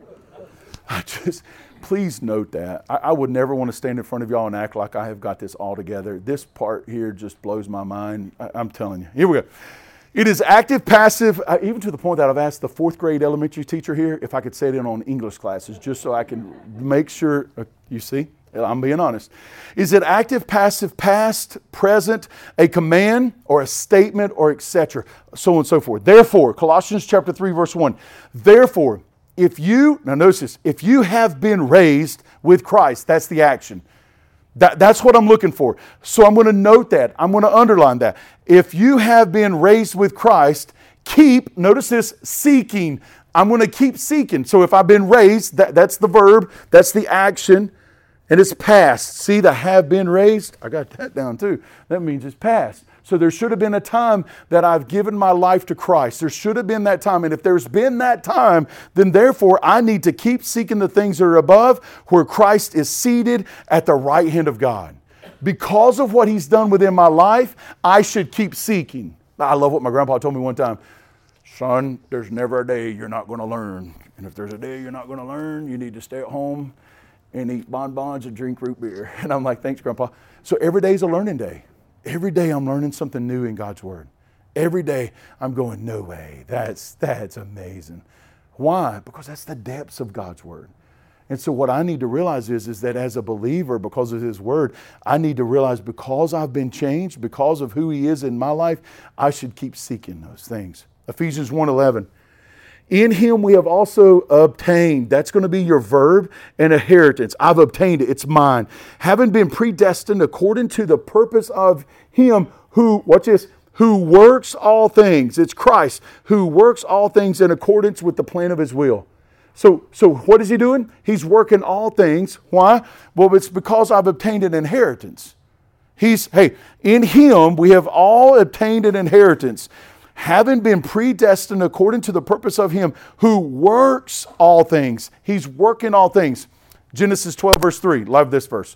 I just please note that I, I would never want to stand in front of y'all and act like I have got this all together. This part here just blows my mind. I, I'm telling you. Here we go. It is active, passive, uh, even to the point that I've asked the fourth grade elementary teacher here if I could say it in on English classes, just so I can make sure, uh, you see, I'm being honest. Is it active, passive, past, present, a command or a statement or et cetera, so on and so forth. Therefore, Colossians chapter three, verse one, therefore, if you, now notice this, if you have been raised with Christ, that's the action. That, that's what I'm looking for. So I'm going to note that. I'm going to underline that. If you have been raised with Christ, keep, notice this, seeking. I'm going to keep seeking. So if I've been raised, that, that's the verb, that's the action, and it's past. See the have been raised? I got that down too. That means it's past. So there should have been a time that I've given my life to Christ. There should have been that time. And if there's been that time, then therefore I need to keep seeking the things that are above, where Christ is seated at the right hand of God. Because of what He's done within my life, I should keep seeking. I love what my grandpa told me one time. Son, there's never a day you're not going to learn. And if there's a day you're not going to learn, you need to stay at home and eat bonbons and drink root beer. And I'm like, thanks, Grandpa. So every day is a learning day. Every day I'm learning something new in God's Word. Every day I'm going, no way, that's, that's amazing. Why? Because that's the depths of God's Word. And so what I need to realize is, is that as a believer, because of His Word, I need to realize because I've been changed, because of who He is in my life, I should keep seeking those things. Ephesians one eleven. In Him we have also obtained, that's going to be your verb, an inheritance. I've obtained it, it's mine. Having been predestined according to the purpose of Him who, watch this, who works all things. It's Christ who works all things in accordance with the plan of His will. So, so what is He doing? He's working all things. Why? Well, it's because I've obtained an inheritance. He's, hey, in Him we have all obtained an inheritance. Having been predestined according to the purpose of Him who works all things. He's working all things. Genesis twelve, verse three. Love this verse.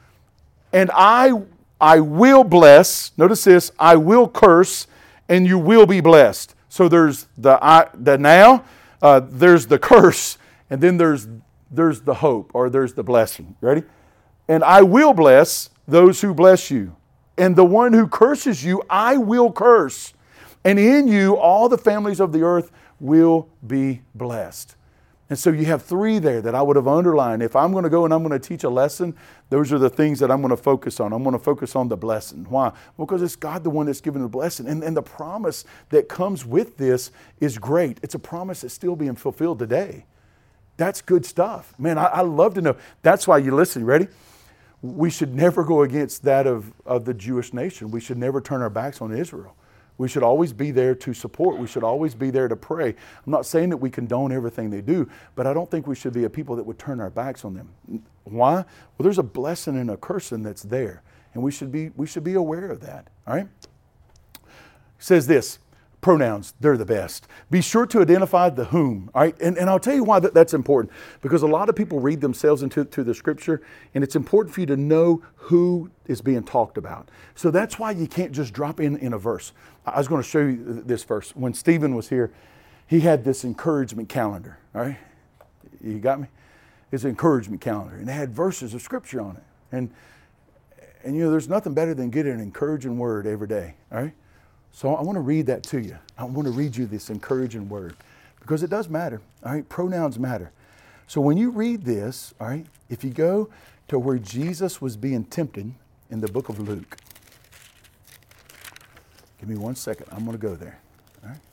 And I, I will bless, notice this, I will curse, and you will be blessed. So there's the, I, the now, uh, there's the curse, and then there's, there's the hope, or there's the blessing. Ready? And I will bless those who bless you. And the one who curses you, I will curse. And in you, all the families of the earth will be blessed. And so you have three there that I would have underlined. If I'm going to go and I'm going to teach a lesson, those are the things that I'm going to focus on. I'm going to focus on the blessing. Why? Because it's God the one that's given the blessing. And, and the promise that comes with this is great. It's a promise that's still being fulfilled today. That's good stuff. Man, I, I love to know. That's why you listen. Ready? We should never go against that of, of the Jewish nation. We should never turn our backs on Israel. We should always be there to support. We should always be there to pray. I'm not saying that we condone everything they do, but I don't think we should be a people that would turn our backs on them. Why? Well, there's a blessing and a cursing that's there, and we should be we should be aware of that. All right? It says this, pronouns, they're the best. Be sure to identify the whom. All right? And, and I'll tell you why that, that's important, because a lot of people read themselves into to the Scripture, and it's important for you to know who is being talked about. So that's why you can't just drop in in a verse. I was going to show you this verse. When Stephen was here, he had this encouragement calendar. All right? You got me? It's an encouragement calendar. And it had verses of Scripture on it. And, and you know, there's nothing better than getting an encouraging word every day. All right? So I want to read that to you. I want to read you this encouraging word, because it does matter. All right? Pronouns matter. So when you read this, all right, if you go to where Jesus was being tempted, in the book of Luke. Give me one second. I'm going to go there. All right?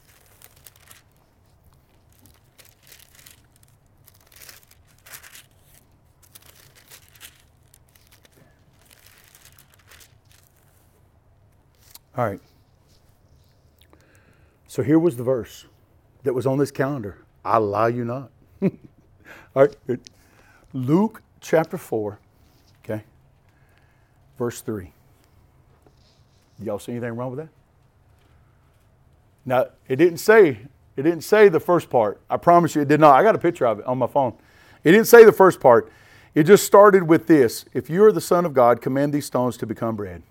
All right. So here was the verse that was on this calendar. I lie you not. All right. Good. Luke chapter four, okay, verse three. Y'all see anything wrong with that? Now, it didn't say, it didn't say the first part. I promise you it did not. I got a picture of it on my phone. It didn't say the first part. It just started with this. If you are the Son of God, command these stones to become bread.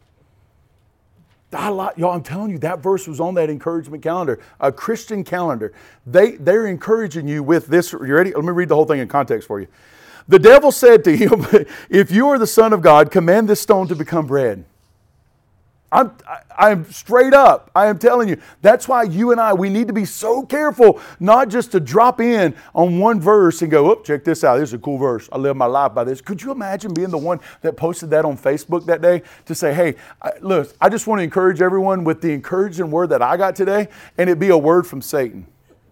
I like, y'all, I'm telling you, that verse was on that encouragement calendar, a Christian calendar. They, they're encouraging you with this. You ready? Let me read the whole thing in context for you. The devil said to him, if you are the Son of God, command this stone to become bread. I'm, I, I'm straight up. I am telling you. That's why you and I, we need to be so careful not just to drop in on one verse and go, oh, check this out. This is a cool verse. I live my life by this. Could you imagine being the one that posted that on Facebook that day to say, hey, I, look, I just want to encourage everyone with the encouraging word that I got today, and it be a word from Satan.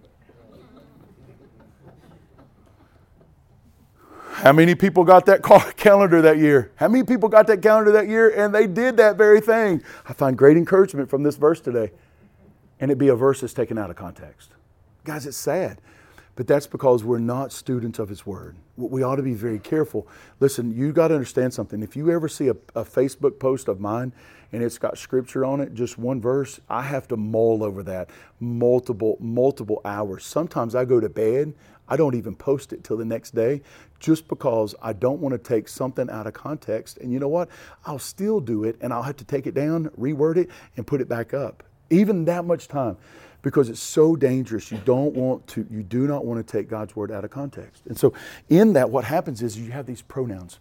How many people got that calendar that year? How many people got that calendar that year and they did that very thing? I find great encouragement from this verse today. And it be a verse that's taken out of context. Guys, it's sad. But that's because we're not students of His Word. We ought to be very careful. Listen, you got to understand something. If you ever see a, a Facebook post of mine and it's got scripture on it, just one verse, I have to mull over that multiple, multiple hours. Sometimes I go to bed, I don't even post it till the next day just because I don't want to take something out of context. And you know what? I'll still do it and I'll have to take it down, reword it, and put it back up. Even that much time. Because it's so dangerous. You don't want to, you do not want to take God's word out of context. And so in that, what happens is you have these pronouns.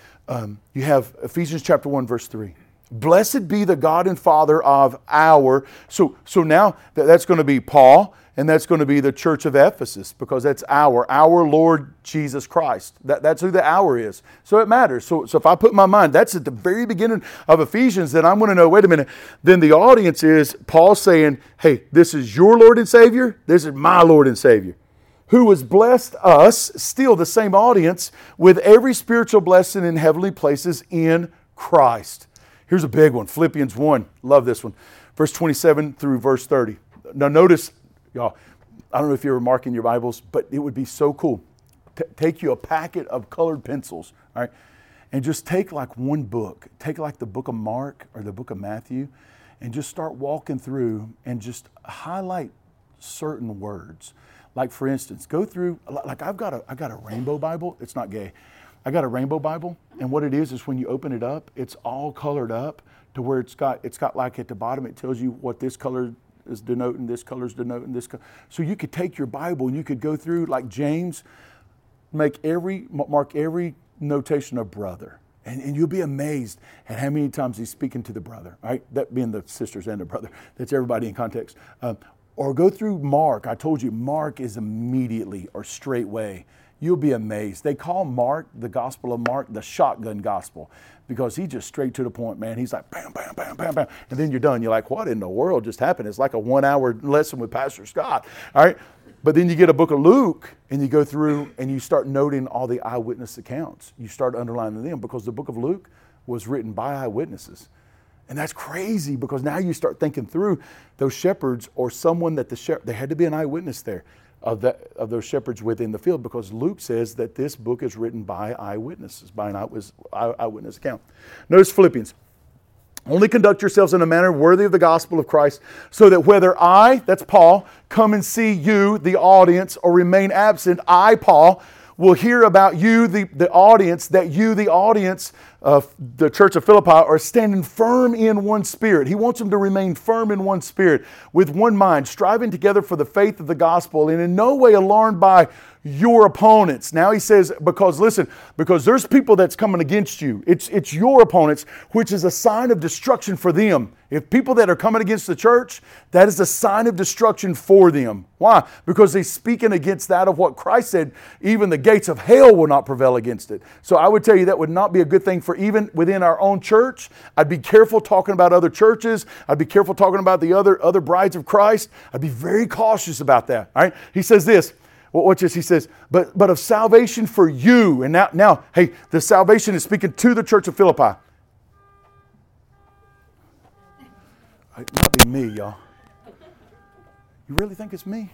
Um, you have Ephesians chapter one, verse three. Blessed be the God and Father of our. So, so now that, that's going to be Paul, and that's going to be the church of Ephesus, because that's our, our Lord Jesus Christ. That, that's who the our is. So it matters. So, so if I put my mind, that's at the very beginning of Ephesians, then I'm going to know, wait a minute, then the audience is Paul saying, hey, this is your Lord and Savior. This is my Lord and Savior, who has blessed us, still the same audience, with every spiritual blessing in heavenly places in Christ. Here's a big one, Philippians one. Love this one. Verse twenty-seven through verse thirty. Now notice, y'all, I don't know if you're marking your Bibles, but it would be so cool. T- take you a packet of colored pencils, all right, and just take like one book. Take like the book of Mark or the book of Matthew, and just start walking through and just highlight certain words. Like for instance, go through, like I've got a, I've got a rainbow Bible. It's not gay. I got a rainbow Bible, and what it is is when you open it up, it's all colored up to where it's got, it's got like at the bottom, it tells you what this color is denoting, this color is denoting this color. So you could take your Bible and you could go through like James, make every, mark every notation of brother. And, and you'll be amazed at how many times he's speaking to the brother, right? That being the sisters and the brother. That's everybody in context. Um, or go through Mark. I told you, Mark is immediately or straightway. You'll be amazed. They call Mark, the Gospel of Mark, the shotgun gospel, because he's just straight to the point, man. He's like, bam, bam, bam, bam, bam. And then you're done. You're like, what in the world just happened? It's like a one-hour lesson with Pastor Scott, all right? But then you get a book of Luke, and you go through, and you start noting all the eyewitness accounts. You start underlining them, because the book of Luke was written by eyewitnesses. And that's crazy, because now you start thinking through those shepherds or someone that the shepherd, there had to be an eyewitness there. Of that of those shepherds within the field, because Luke says that this book is written by eyewitnesses, by an eyewitness, eyewitness account. Notice Philippians. Only conduct yourselves in a manner worthy of the gospel of Christ, so that whether I, that's Paul, come and see you, the audience, or remain absent, I, Paul, will hear about you, the, the audience, that you, the audience of the church of Philippi, are standing firm in one spirit. He wants them to remain firm in one spirit, with one mind, striving together for the faith of the gospel, and in no way alarmed by your opponents. Now he says, because listen, because there's people that's coming against you. It's, it's your opponents, which is a sign of destruction for them. If people that are coming against the church, that is a sign of destruction for them. Why? Because they're speaking against that of what Christ said, even the gates of hell will not prevail against it. So I would tell you that would not be a good thing for even within our own church. I'd be careful talking about other churches. I'd be careful talking about the other, other brides of Christ. I'd be very cautious about that. All right. He says this. Well, watch this. He says, but, but of salvation for you. And now, now, hey, the salvation is speaking to the church of Philippi. It might be me, y'all. You really think it's me?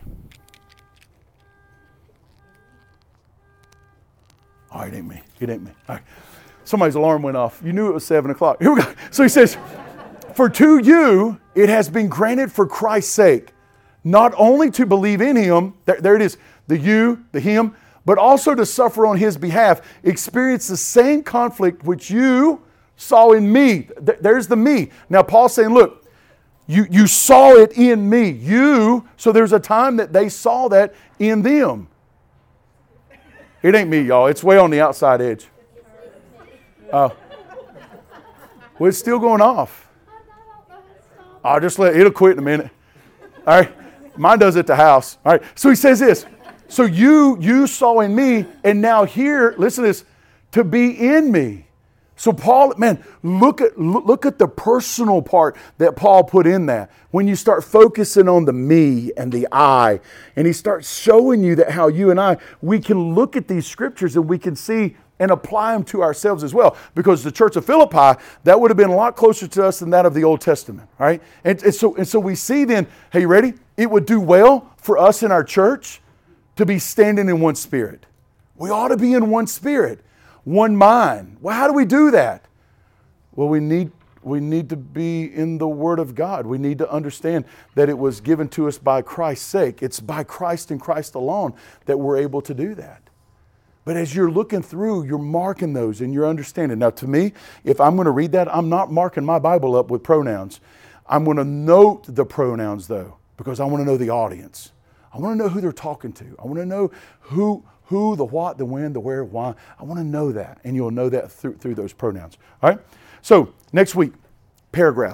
Oh, it ain't me. It ain't me. All right. Somebody's alarm went off. You knew it was seven o'clock. Here we go. So he says, for to you it has been granted for Christ's sake, not only to believe in him, there, there it is, the you, the him, but also to suffer on his behalf, experience the same conflict which you saw in me. There's the me. Now Paul's saying, look, you, you saw it in me. You, so there's a time that they saw that in them. It ain't me, y'all. It's way on the outside edge. Oh. Uh, well, it's still going off. I'll just let, it'll quit in a minute. All right. Mine does at the house. All right. So he says this. So you, you saw in me, and now here, listen to this, to be in me. So Paul, man, look at, look at the personal part that Paul put in that. When you start focusing on the me and the I, and he starts showing you that how you and I, we can look at these scriptures and we can see and apply them to ourselves as well. Because the church of Philippi, that would have been a lot closer to us than that of the Old Testament, right? And, and, so, and so we see then, hey, you ready? It would do well for us in our church to be standing in one spirit. We ought to be in one spirit. One mind. Well, how do we do that? Well, we need we need to be in the Word of God. We need to understand that it was given to us by Christ's sake. It's by Christ and Christ alone that we're able to do that. But as you're looking through, you're marking those and you're understanding. Now, to me, if I'm going to read that, I'm not marking my Bible up with pronouns. I'm going to note the pronouns, though, because I want to know the audience. I want to know who they're talking to. I want to know who... Who, the what, the when, the where, why. I want to know that. And you'll know that through, through those pronouns. All right? So, next week, paragraph.